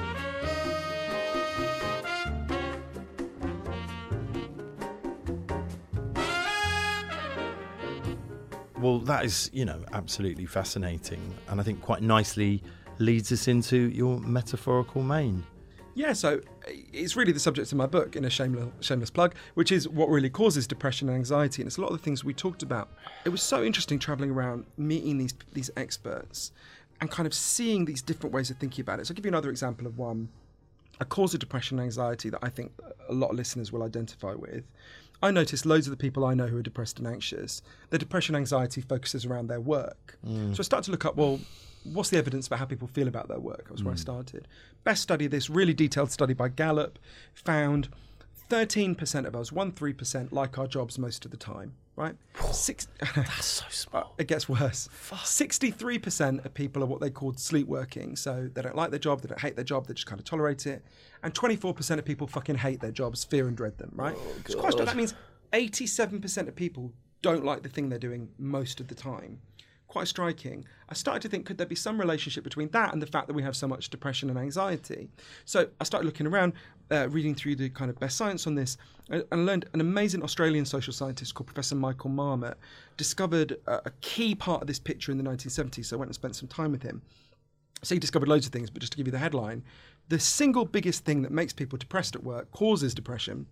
Well, that is, you know, absolutely fascinating, and I think quite nicely leads us into your metaphorical main. Yeah, so it's really the subject of my book, in a shameless, shameless plug, which is what really causes depression and anxiety. And it's a lot of the things we talked about. It was so interesting travelling around, meeting these these experts and kind of seeing these different ways of thinking about it. So I'll give you another example of one, a cause of depression and anxiety that I think a lot of listeners will identify with. I noticed loads of the people I know who are depressed and anxious, their depression and anxiety focuses around their work. Mm. So I started to look up, well, what's the evidence about how people feel about their work? That was where mm. I started. Best study, this really detailed study by Gallup, found thirteen percent of us, one, three percent, like our jobs most of the time, right? Six, That's so small. It gets worse. Fuck. sixty-three percent of people are what they called sleepworking. So they don't like their job, they don't hate their job, they just kind of tolerate it. And twenty-four percent of people fucking hate their jobs, fear and dread them, right? Oh, it's quite strong. That means eighty-seven percent of people don't like the thing they're doing most of the time. quite striking. I started to think, could there be some relationship between that and the fact that we have so much depression and anxiety? So I started looking around, uh, reading through the kind of best science on this, and I learned an amazing Australian social scientist called Professor Michael Marmot discovered a, a key part of this picture in the nineteen seventies. So I went and spent some time with him. So he discovered loads of things, but just to give you the headline, the single biggest thing that makes people depressed at work, causes depression,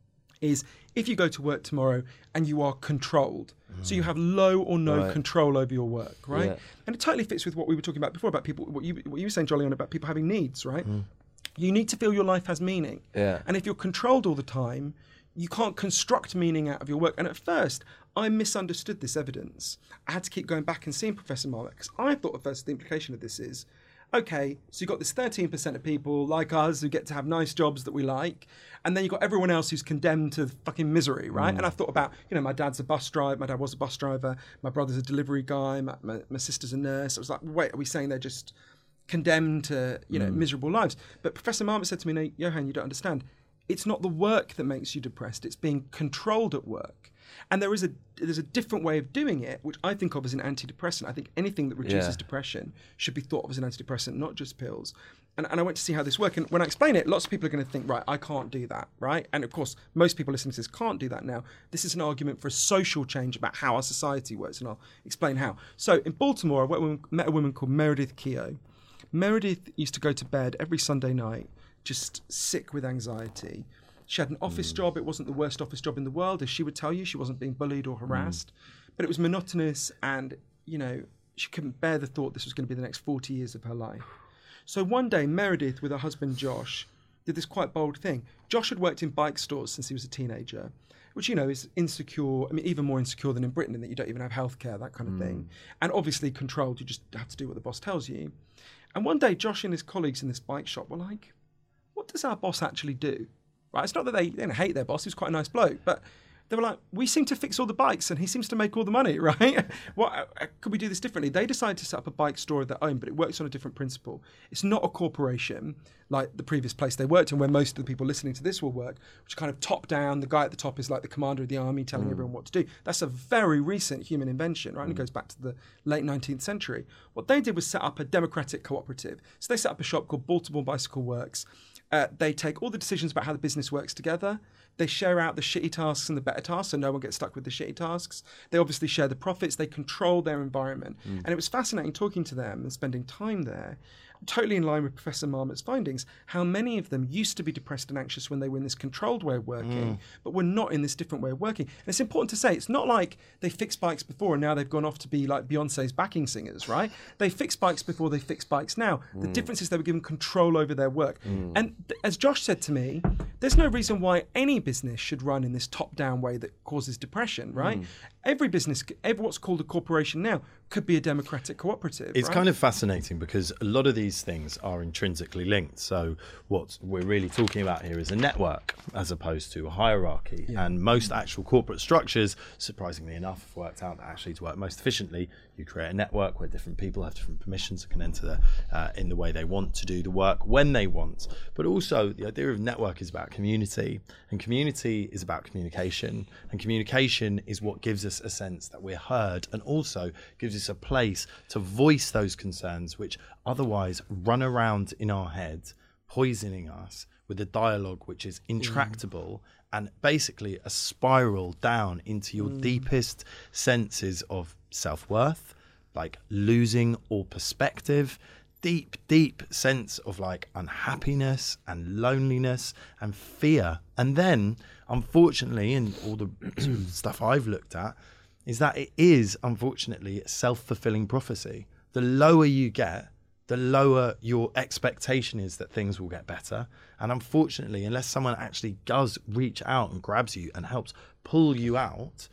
is if you go to work tomorrow and you are controlled. Mm. So you have low or no right. control over your work, right? Yeah. And it totally fits with what we were talking about before, about people, what you, what you were saying, Jolyon, about people having needs, right? Mm. You need to feel your life has meaning. Yeah. And if you're controlled all the time, you can't construct meaning out of your work. And at first, I misunderstood this evidence. I had to keep going back and seeing Professor Marmot, because I thought at first the implication of this is, okay, so you've got this thirteen percent of people like us who get to have nice jobs that we like, and then you've got everyone else who's condemned to fucking misery, right? Mm. And I thought about, you know, my dad's a bus driver, my dad was a bus driver, my brother's a delivery guy, my, my, my sister's a nurse. I was like, wait, are we saying they're just condemned to, you know, mm. miserable lives? But Professor Marmot said to me, no, Johan, you don't understand. It's not the work that makes you depressed, it's being controlled at work. And there is a there's a different way of doing it, which I think of as an antidepressant. I think anything that reduces yeah. depression should be thought of as an antidepressant, not just pills. And, and I went to see how this works. And when I explain it, lots of people are going to think, right, I can't do that, right? And of course, most people listening to this can't do that now. This is an argument for a social change about how our society works, and I'll explain how. So in Baltimore, I met a woman called Meredith Keogh. Meredith used to go to bed every Sunday night, just sick with anxiety. She had an office mm. job. It wasn't the worst office job in the world, as she would tell you. She wasn't being bullied or harassed. Mm. But it was monotonous, and, you know, she couldn't bear the thought this was going to be the next forty years of her life. So one day, Meredith, with her husband Josh, did this quite bold thing. Josh had worked in bike stores since he was a teenager, which, you know, is insecure. I mean, even more insecure than in Britain, in that you don't even have healthcare, that kind of mm. thing. And obviously controlled. You just have to do what the boss tells you. And one day, Josh and his colleagues in this bike shop were like, what does our boss actually do? Right? It's not that they, they didn't hate their boss. He was quite a nice bloke. But they were like, we seem to fix all the bikes and he seems to make all the money, right? What, uh, could we do this differently? They decided to set up a bike store of their own, but it works on a different principle. It's not a corporation like the previous place they worked in, where most of the people listening to this will work, which kind of top down. The guy at the top is like the commander of the army telling mm. everyone what to do. That's a very recent human invention, right? Mm. And it goes back to the late nineteenth century. What they did was set up a democratic cooperative. So they set up a shop called Baltimore Bicycle Works. Uh, they take all the decisions about how the business works together. They share out the shitty tasks and the better tasks, so no one gets stuck with the shitty tasks. They obviously share the profits. They control their environment. Mm. And it was fascinating talking to them and spending time there. Totally in line with Professor Marmot's findings, how many of them used to be depressed and anxious when they were in this controlled way of working, mm. but were not in this different way of working. And it's important to say, it's not like they fixed bikes before and now they've gone off to be like Beyonce's backing singers, right? They fixed bikes before, they fix bikes now. Mm. The difference is they were given control over their work. Mm. And th- as Josh said to me, there's no reason why any business should run in this top-down way that causes depression, right? Mm. Every business, every what's called a corporation now, could be a democratic cooperative. It's right? kind of fascinating because a lot of these things are intrinsically linked. So what we're really talking about here is a network as opposed to a hierarchy. Yeah. And most actual corporate structures, surprisingly enough, have worked out that actually to work most efficiently, you create a network where different people have different permissions and can enter the, uh, in the way they want to do the work when they want. But also the idea of network is about community, and community is about communication, and communication is what gives us a sense that we're heard, and also gives us a place to voice those concerns which otherwise run around in our head, poisoning us with a dialogue which is intractable mm. and basically a spiral down into your mm. deepest senses of self-worth, like losing all perspective, deep, deep sense of like unhappiness and loneliness and fear. And then, unfortunately, in all the stuff I've looked at, is that it is, unfortunately, a self-fulfilling prophecy. The lower you get, the lower your expectation is that things will get better. And unfortunately, unless someone actually does reach out and grabs you and helps pull you out,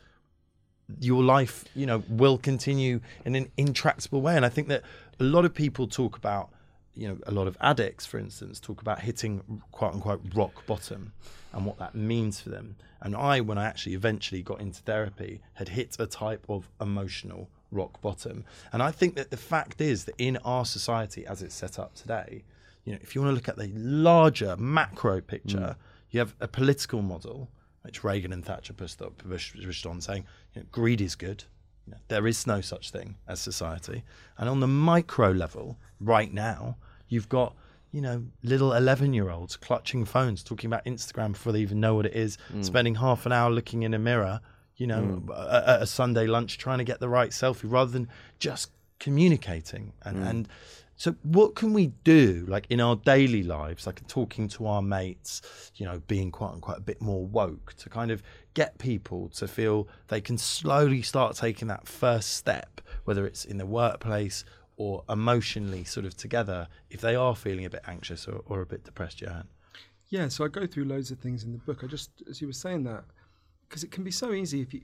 your life, you know, will continue in an intractable way. And I think that a lot of people talk about, you know, a lot of addicts, for instance, talk about hitting quote unquote rock bottom and what that means for them. And I, when I actually eventually got into therapy, had hit a type of emotional rock bottom. And I think that the fact is that in our society as it's set up today, you know, if you want to look at the larger macro picture, mm. you have a political model, which Reagan and Thatcher pushed, up, pushed on, saying, you know, greed is good. You know, there is no such thing as society. And on the micro level, right now, you've got, you know, little eleven-year-olds clutching phones, talking about Instagram before they even know what it is, mm. spending half an hour looking in a mirror, you know, mm. at a Sunday lunch trying to get the right selfie rather than just communicating. And, mm. and so what can we do, like in our daily lives, like talking to our mates, you know, being quite unquote a bit more woke to kind of get people to feel they can slowly start taking that first step, whether it's in the workplace or emotionally sort of together, if they are feeling a bit anxious or, or a bit depressed, Johan? Yeah, so I go through loads of things in the book. I just, as you were saying that, because it can be so easy if you,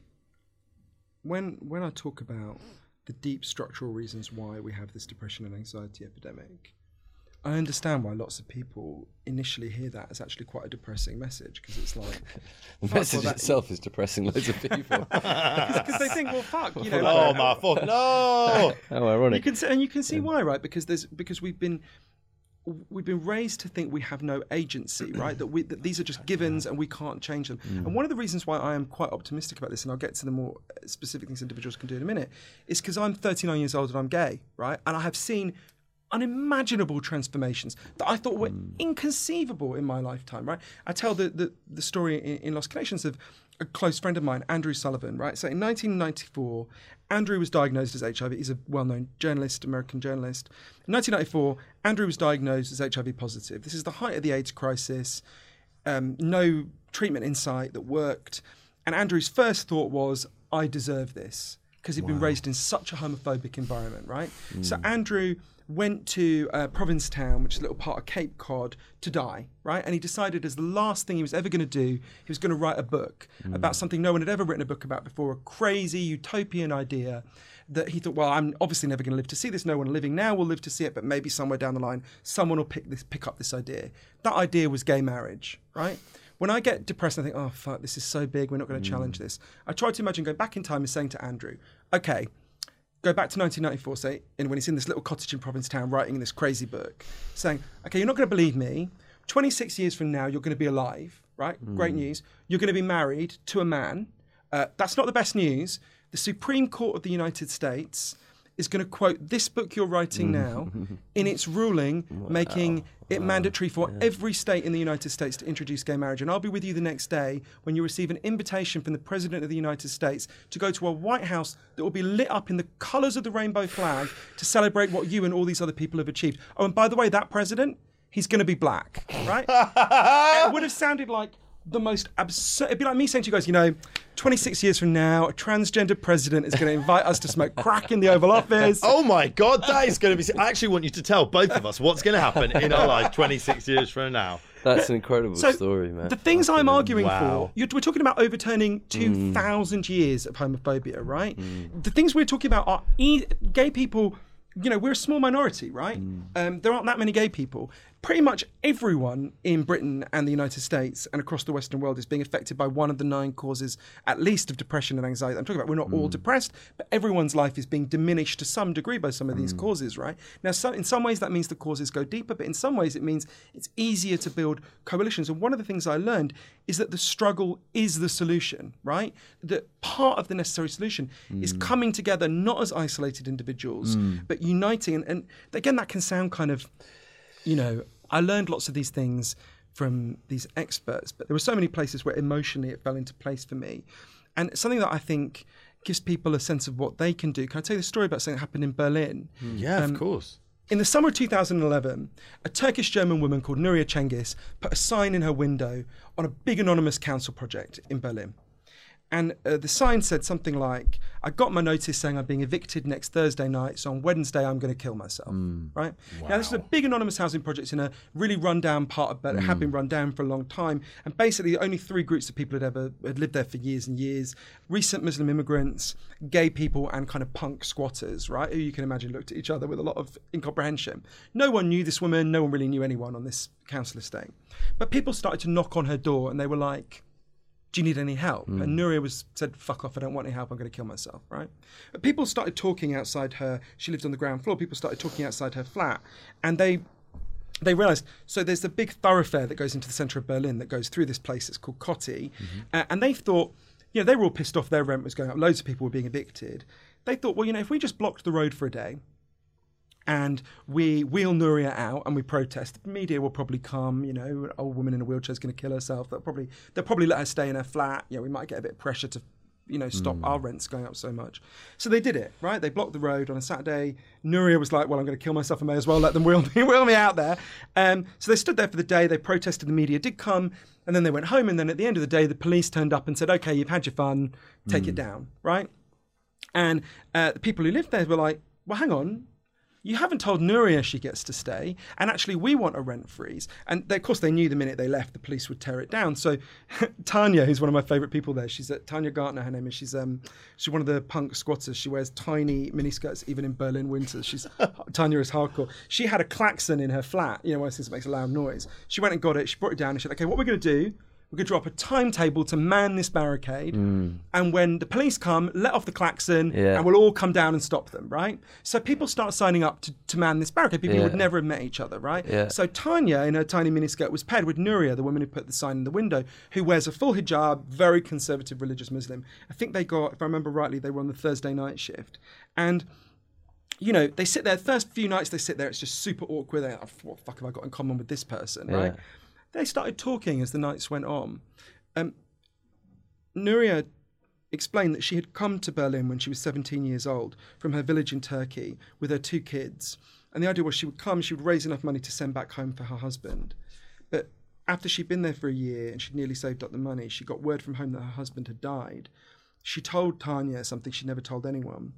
when when I talk about the deep structural reasons why we have this depression and anxiety epidemic, I understand why lots of people initially hear that as actually quite a depressing message, because it's like... the message well, itself that... is depressing loads of people. Because they think, well, fuck, you know... Oh, like, my fuck, no! How ironic. You can see, and you can see yeah. why, right? Because there's because we've been... We've been raised to think we have no agency, right? That we that these are just givens and we can't change them. Mm. And one of the reasons why I am quite optimistic about this, and I'll get to the more specific things individuals can do in a minute, is because I'm thirty-nine years old and I'm gay, right? And I have seen unimaginable transformations that I thought were mm. inconceivable in my lifetime, right? I tell the the, the story in, in Lost Connections of a close friend of mine, Andrew Sullivan, right? So in nineteen ninety-four, Andrew was diagnosed as H I V. He's a well-known journalist, American journalist. In nineteen ninety-four, Andrew was diagnosed as H I V positive. This is the height of the AIDS crisis. Um, no treatment in sight that worked. And Andrew's first thought was, I deserve this, because he'd wow. been raised in such a homophobic environment, right? Mm. So Andrew went to uh, Provincetown, which is a little part of Cape Cod, to die, right? And he decided as the last thing he was ever going to do, he was going to write a book mm. about something no one had ever written a book about before, a crazy utopian idea that he thought, well, I'm obviously never going to live to see this. No one living now will live to see it, but maybe somewhere down the line, someone will pick this, pick up this idea. That idea was gay marriage, right? When I get depressed, I think, oh, fuck, this is so big, we're not going to mm. challenge this. I try to imagine going back in time and saying to Andrew, okay, go back to nineteen ninety-four, say, and when he's in this little cottage in Provincetown writing this crazy book, saying, okay, you're not going to believe me. twenty-six years from now, you're going to be alive, right? Mm. Great news. You're going to be married to a man. Uh, that's not the best news. The Supreme Court of the United States is going to quote this book you're writing now in its ruling, wow. making it wow. mandatory for yeah. every state in the United States to introduce gay marriage. And I'll be with you the next day when you receive an invitation from the President of the United States to go to a White House that will be lit up in the colours of the rainbow flag to celebrate what you and all these other people have achieved. Oh, and by the way, that president, he's going to be black, right? It would have sounded like the most absurd. It'd be like me saying to you guys, you know, twenty-six years from now, a transgender president is going to invite us to smoke crack in the Oval Office. Oh my God, that is going to be... I actually want you to tell both of us what's going to happen in our life twenty-six years from now. That's an incredible so story, man. The things That's I'm arguing wow. for, you're, we're talking about overturning two thousand mm. years of homophobia, right? Mm. The things we're talking about are e- gay people. You know, we're a small minority, right? Mm. Um, there aren't that many gay people. Pretty much everyone in Britain and the United States and across the Western world is being affected by one of the nine causes, at least, of depression and anxiety. I'm talking about we're not mm. all depressed, but everyone's life is being diminished to some degree by some of these mm. causes, right? Now, so, in some ways that means the causes go deeper, but in some ways it means it's easier to build coalitions. And one of the things I learned is that the struggle is the solution, right? That part of the necessary solution mm. is coming together not as isolated individuals, mm. but uniting. And, and again, that can sound kind of... You know, I learned lots of these things from these experts, but there were so many places where emotionally it fell into place for me. And something that I think gives people a sense of what they can do. Can I tell you the story about something that happened in Berlin? Yeah, um, of course. In the summer of two thousand eleven, a Turkish-German woman called Nuria Cengiz put a sign in her window on a big anonymous council project in Berlin. And uh, the sign said something like, I got my notice saying I'm being evicted next Thursday night, so on Wednesday I'm going to kill myself, mm. right? Wow. Now, this is a big anonymous housing project in a really run-down part of Berlin. It had been run down for a long time. And basically, only three groups of people had ever had lived there for years and years. Recent Muslim immigrants, gay people, and kind of punk squatters, right? Who you can imagine looked at each other with a lot of incomprehension. No one knew this woman. No one really knew anyone on this council estate. But people started to knock on her door, and they were like, do you need any help? Mm. And Nuria was said, fuck off, I don't want any help, I'm going to kill myself, right? But people started talking outside her, she lived on the ground floor, people started talking outside her flat, and they they realised, so there's a big thoroughfare that goes into the centre of Berlin that goes through this place, it's called Kotti, mm-hmm. uh, and they thought, you know, they were all pissed off their rent was going up, loads of people were being evicted. they thought, well, you know, if we just blocked the road for a day and we wheel Nuria out and we protest, the media will probably come, you know, an old woman in a wheelchair is going to kill herself. They'll probably, they'll probably let her stay in her flat. You know, we might get a bit of pressure to, you know, stop mm. our rents going up so much. So they did it, right? They blocked the road on a Saturday. Nuria was like, well, I'm going to kill myself. I may as well let them wheel me, wheel me out there. Um, so they stood there for the day. They protested. The media did come. And then they went home. And then at the end of the day, the police turned up and said, okay, you've had your fun. Take mm. it down, right? And uh, the people who lived there were like, well, hang on. You haven't told Nuria she gets to stay, and actually we want a rent freeze. And they, of course, they knew the minute they left, the police would tear it down. So Tanya, who's one of my favourite people there, she's at Tanya Gartner, her name is. She's um she's one of the punk squatters. She wears tiny miniskirts even in Berlin winters. She's Tanya is hardcore. She had a klaxon in her flat, you know, one of those things that makes a loud noise. She went and got it. She brought it down and she said, okay, what we're going to do, we're going to drop a timetable to man this barricade. Mm. And when the police come, let off the klaxon yeah. and we'll all come down and stop them, right? So people start signing up to, to man this barricade. People yeah. who would never have met each other, right? Yeah. So Tanya, in her tiny miniskirt, was paired with Nuria, the woman who put the sign in the window, who wears a full hijab, very conservative religious Muslim. I think they got, if I remember rightly, they were on the Thursday night shift. And you know, they sit there, the first few nights they sit there, it's just super awkward. They're like, what the fuck have I got in common with this person, yeah. right? They started talking as the nights went on. Um, Nuria explained that she had come to Berlin when she was seventeen years old from her village in Turkey with her two kids. And the idea was she would come, she would raise enough money to send back home for her husband. But after she'd been there for a year and she'd nearly saved up the money, she got word from home that her husband had died. She told Tanya something she never told anyone.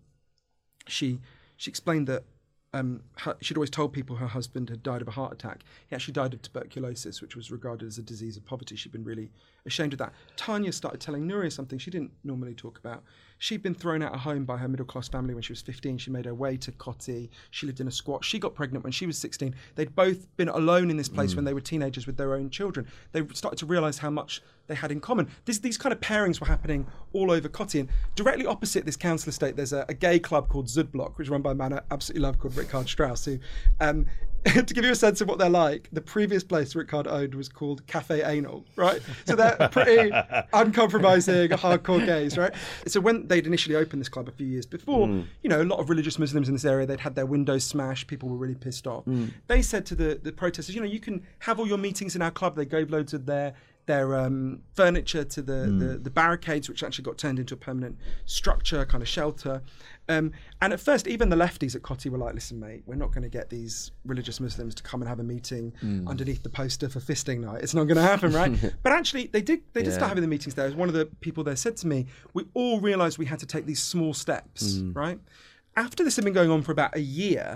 She she explained that Um, her, she'd always told people her husband had died of a heart attack. He actually died of tuberculosis, which was regarded as a disease of poverty. She'd been really ashamed of that. Tanya started telling Nuria something she didn't normally talk about. She'd been thrown out of home by her middle-class family when she was fifteen. She made her way to Kotti. She lived in a squat. She got pregnant when she was sixteen. They'd both been alone in this place mm. when they were teenagers with their own children. They started to realise how much they had in common. This, these kind of pairings were happening all over Kotti. And directly opposite this council estate, there's a, a gay club called Südblock, which is run by a man I absolutely love called Richard Strauss, who... Um, to give you a sense of what they're like, the previous place Richard owned was called Café Anal, right? So they're pretty uncompromising, hardcore gays, right? So when they'd initially opened this club a few years before, mm. you know, a lot of religious Muslims in this area, they'd had their windows smashed, people were really pissed off. Mm. They said to the, the protesters, you know, you can have all your meetings in our club. They gave loads of their their um, furniture to the, mm. the, the barricades, which actually got turned into a permanent structure, kind of shelter. Um, and at first, even the lefties at Kotti were like, listen, mate, we're not going to get these religious Muslims to come and have a meeting mm. underneath the poster for fisting night. It's not going to happen, right? But actually, they did They did yeah. start having the meetings there. One of the people there said to me, we all realised we had to take these small steps, mm. right? After this had been going on for about a year,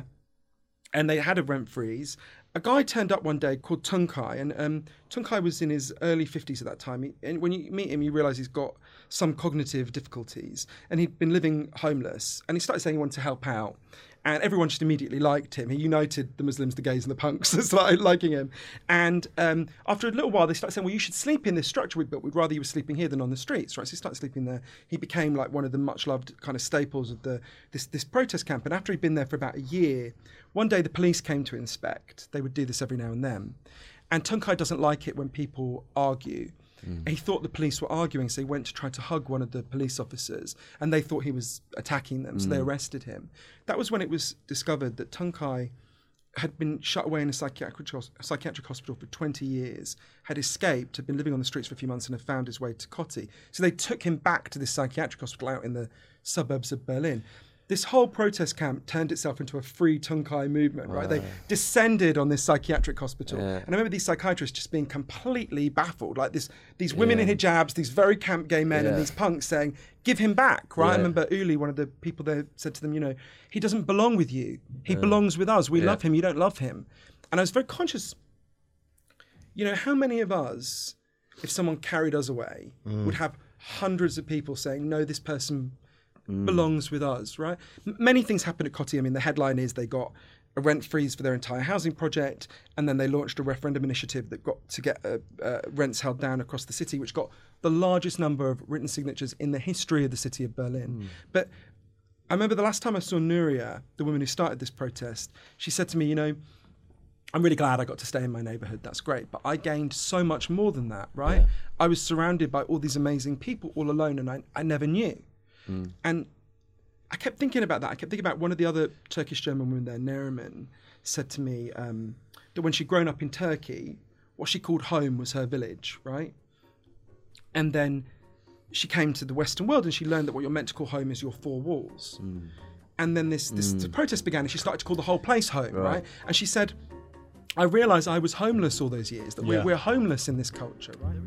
and they had a rent freeze, a guy turned up one day called Tunkai, and um, Tunkai was in his early fifties at that time. He, and when you meet him, you realise he's got some cognitive difficulties, and he'd been living homeless, and he started saying he wanted to help out. And everyone just immediately liked him. He united the Muslims, the gays, and the punks. They started liking him. And um, after a little while, they started saying, well, you should sleep in this structure we built. We'd rather you were sleeping here than on the streets, right? So he started sleeping there. He became like one of the much-loved kind of staples of the this, this protest camp. And after he'd been there for about a year, one day the police came to inspect. They would do this every now and then. And Tunkai doesn't like it when people argue. Mm. He thought the police were arguing, so he went to try to hug one of the police officers, and they thought he was attacking them, so mm. they arrested him. That was when it was discovered that Tunkai had been shut away in a psychiatric, a psychiatric hospital for twenty years, had escaped, had been living on the streets for a few months, and had found his way to Kotti. So they took him back to this psychiatric hospital out in the suburbs of Berlin. This whole protest camp turned itself into a free Tunkai movement, right? right? They descended on this psychiatric hospital. Yeah. And I remember these psychiatrists just being completely baffled, like this, these women yeah. in hijabs, these very camp gay men, yeah. and these punks saying, give him back, right? Yeah. I remember Uli, one of the people there, said to them, you know, he doesn't belong with you. He yeah. belongs with us. We yeah. love him. You don't love him. And I was very conscious, you know, how many of us, if someone carried us away, mm. would have hundreds of people saying, no, this person Mm. belongs with us, right? M- many things happened at Kotti. I mean, the headline is they got a rent freeze for their entire housing project, and then they launched a referendum initiative that got to get uh, uh, rents held down across the city, which got the largest number of written signatures in the history of the city of Berlin. Mm. But I remember the last time I saw Nuria, the woman who started this protest, she said to me, you know, I'm really glad I got to stay in my neighbourhood. That's great. But I gained so much more than that, right? Yeah. I was surrounded by all these amazing people all alone, and I, I never knew. Mm. And I kept thinking about that. I kept thinking about one of the other Turkish German women there, Neriman, said to me um, that when she'd grown up in Turkey, what she called home was her village, right? And then she came to the Western world and she learned that what you're meant to call home is your four walls. Mm. And then this, this mm. protest began and she started to call the whole place home, right? right? And she said, I realised I was homeless all those years, that yeah. we're, we're homeless in this culture, right?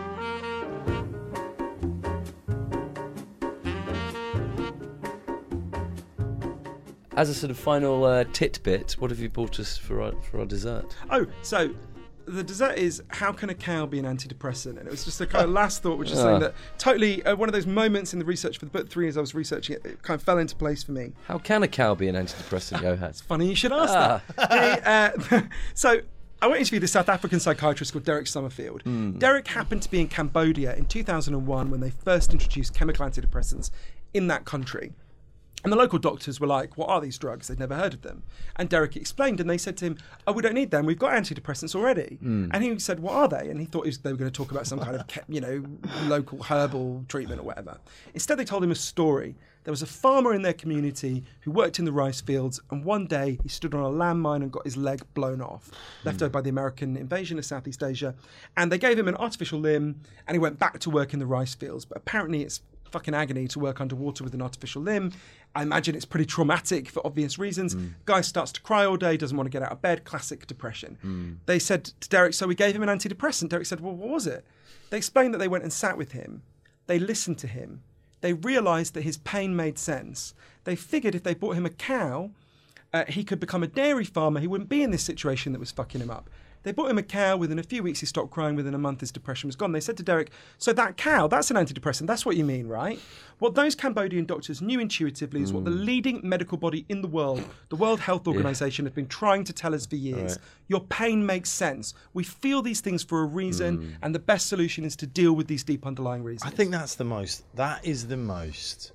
As a sort of final uh, titbit, what have you brought us for our, for our dessert? Oh, so the dessert is, how can a cow be an antidepressant? And it was just a kind of last thought, which is something that totally, uh, one of those moments in the research for the book three as I was researching it, it kind of fell into place for me. How can a cow be an antidepressant, Johan? It's funny you should ask ah. that. Hey, uh, so I went to interview this South African psychiatrist called Derek Summerfield. Mm. Derek happened to be in Cambodia in two thousand one when they first introduced chemical antidepressants in that country. And the local doctors were like, what are these drugs? They'd never heard of them. And Derek explained, and they said to him, oh, we don't need them. We've got antidepressants already. Mm. And he said, what are they? And he thought they were going to talk about some kind of, you know, local herbal treatment or whatever. Instead, they told him a story. There was a farmer in their community who worked in the rice fields, and one day he stood on a landmine and got his leg blown off, left over by the American invasion of Southeast Asia. And they gave him an artificial limb, and he went back to work in the rice fields. But apparently it's fucking agony to work underwater with an artificial limb. I imagine it's pretty traumatic for obvious reasons. Mm. Guy starts to cry all day, doesn't want to get out of bed, classic depression. Mm. They said to Derek, so we gave him an antidepressant. Derek said, well, what was it? They explained that they went and sat with him. They listened to him. They realised that his pain made sense. They figured if they bought him a cow, uh, he could become a dairy farmer. He wouldn't be in this situation that was fucking him up. They bought him a cow. Within a few weeks, he stopped crying. Within a month, his depression was gone. They said to Derek, so that cow, that's an antidepressant. That's what you mean, right? What those Cambodian doctors knew intuitively is mm. what the leading medical body in the world, the World Health Organization, yeah. have been trying to tell us for years. Right. Your pain makes sense. We feel these things for a reason, mm. and the best solution is to deal with these deep underlying reasons. I think that's the most, that is the most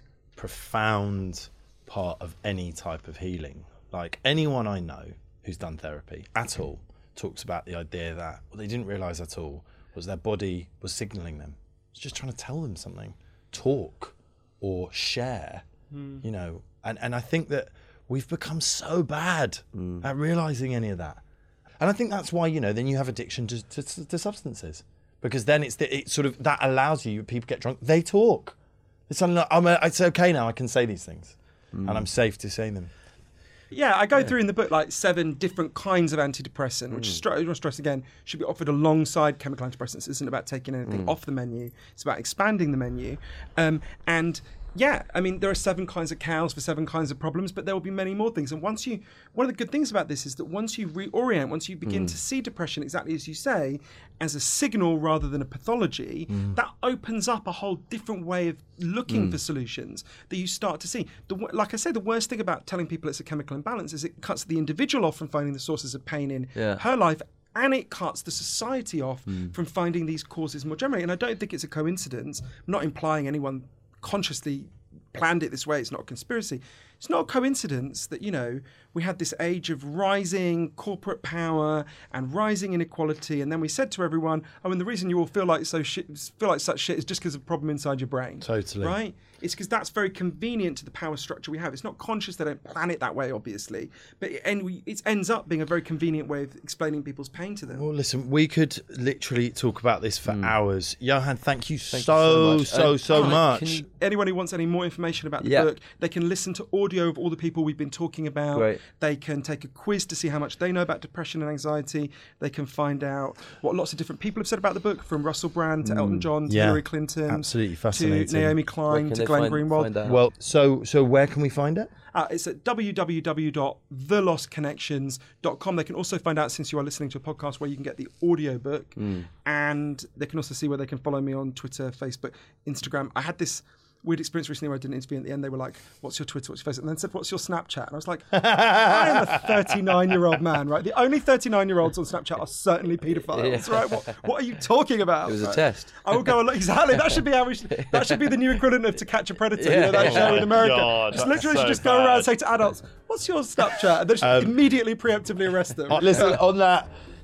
profound part of any type of healing. Like anyone I know who's done therapy at all, talks about the idea that what they didn't realise at all was their body was signalling them. It's just trying to tell them something. Talk or share, mm. you know. And, and I think that we've become so bad mm. at realising any of that. And I think that's why, you know, then you have addiction to, to, to substances. Because then it's the, it sort of, that allows you, people get drunk, they talk. It's, I'm, it's okay now, I can say these things. Mm. And I'm safe to say them. Yeah, I go yeah. through in the book like seven different kinds of antidepressant, which, mm. stress, I want to stress again, should be offered alongside chemical antidepressants. It isn't about taking anything mm. off the menu. It's about expanding the menu. Um, and yeah, I mean, there are seven kinds of cows for seven kinds of problems, but there will be many more things. And once you, one of the good things about this is that once you reorient, once you begin mm. to see depression, exactly as you say, as a signal rather than a pathology, mm. that opens up a whole different way of looking mm. for solutions that you start to see. The, like I said, the worst thing about telling people it's a chemical imbalance is it cuts the individual off from finding the sources of pain in yeah. her life, and it cuts the society off mm. from finding these causes more generally. And I don't think it's a coincidence. I'm not implying anyone consciously planned it this way. It's not a conspiracy. It's not a coincidence that, you know, we had this age of rising corporate power and rising inequality, and then we said to everyone, oh, and the reason you all feel like so shit, feel like such shit is just because of a problem inside your brain. Totally. Right? It's because that's very convenient to the power structure we have. It's not conscious. They don't plan it that way, obviously. But it, and we, it ends up being a very convenient way of explaining people's pain to them. Well, listen, we could literally talk about this for mm. hours. Johan, thank you thank so, you so, so, uh, so oh, much. You, anyone who wants any more information about the yeah. book, they can listen to audio of all the people we've been talking about. Great. They can take a quiz to see how much they know about depression and anxiety. They can find out what lots of different people have said about the book, from Russell Brand to mm. Elton John to yeah. Hillary Clinton. Absolutely fascinating. To Naomi Klein to Glenn find, Greenwald. Find Well, so so where can we find it? Uh, it's at w w w dot the lost connections dot com. They can also find out, since you are listening to a podcast, where you can get the audio book. Mm. And they can also see where they can follow me on Twitter, Facebook, Instagram. I had this weird experience recently where I did an interview, and at the end they were like, what's your Twitter, what's your Facebook? And then said, what's your Snapchat? And I was like, I am a thirty-nine-year-old man, right? The only thirty-nine-year-olds on Snapchat are certainly paedophiles, yeah. right? What, what are you talking about? It was right? a test. I will go, exactly, that should be how we should, that should be the new equivalent of To Catch a Predator, yeah. you know, that oh show in America. God, just literally so should just bad. go around and say to adults, what's your Snapchat? And they should um, immediately preemptively arrest them. Listen, on that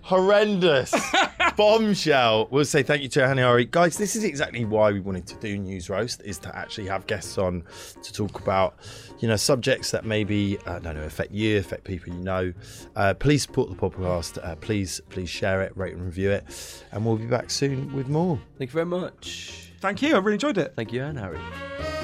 horrendous bombshell. We'll say thank you to Hani Ari. Guys, this is exactly why we wanted to do News Roast, is to actually have guests on to talk about, you know, subjects that maybe, I don't know, affect you, affect people you know. Uh, please support the podcast. Uh, please, please share it, rate and review it. And we'll be back soon with more. Thank you very much. Thank you. I really enjoyed it. Thank you, Anne Harry.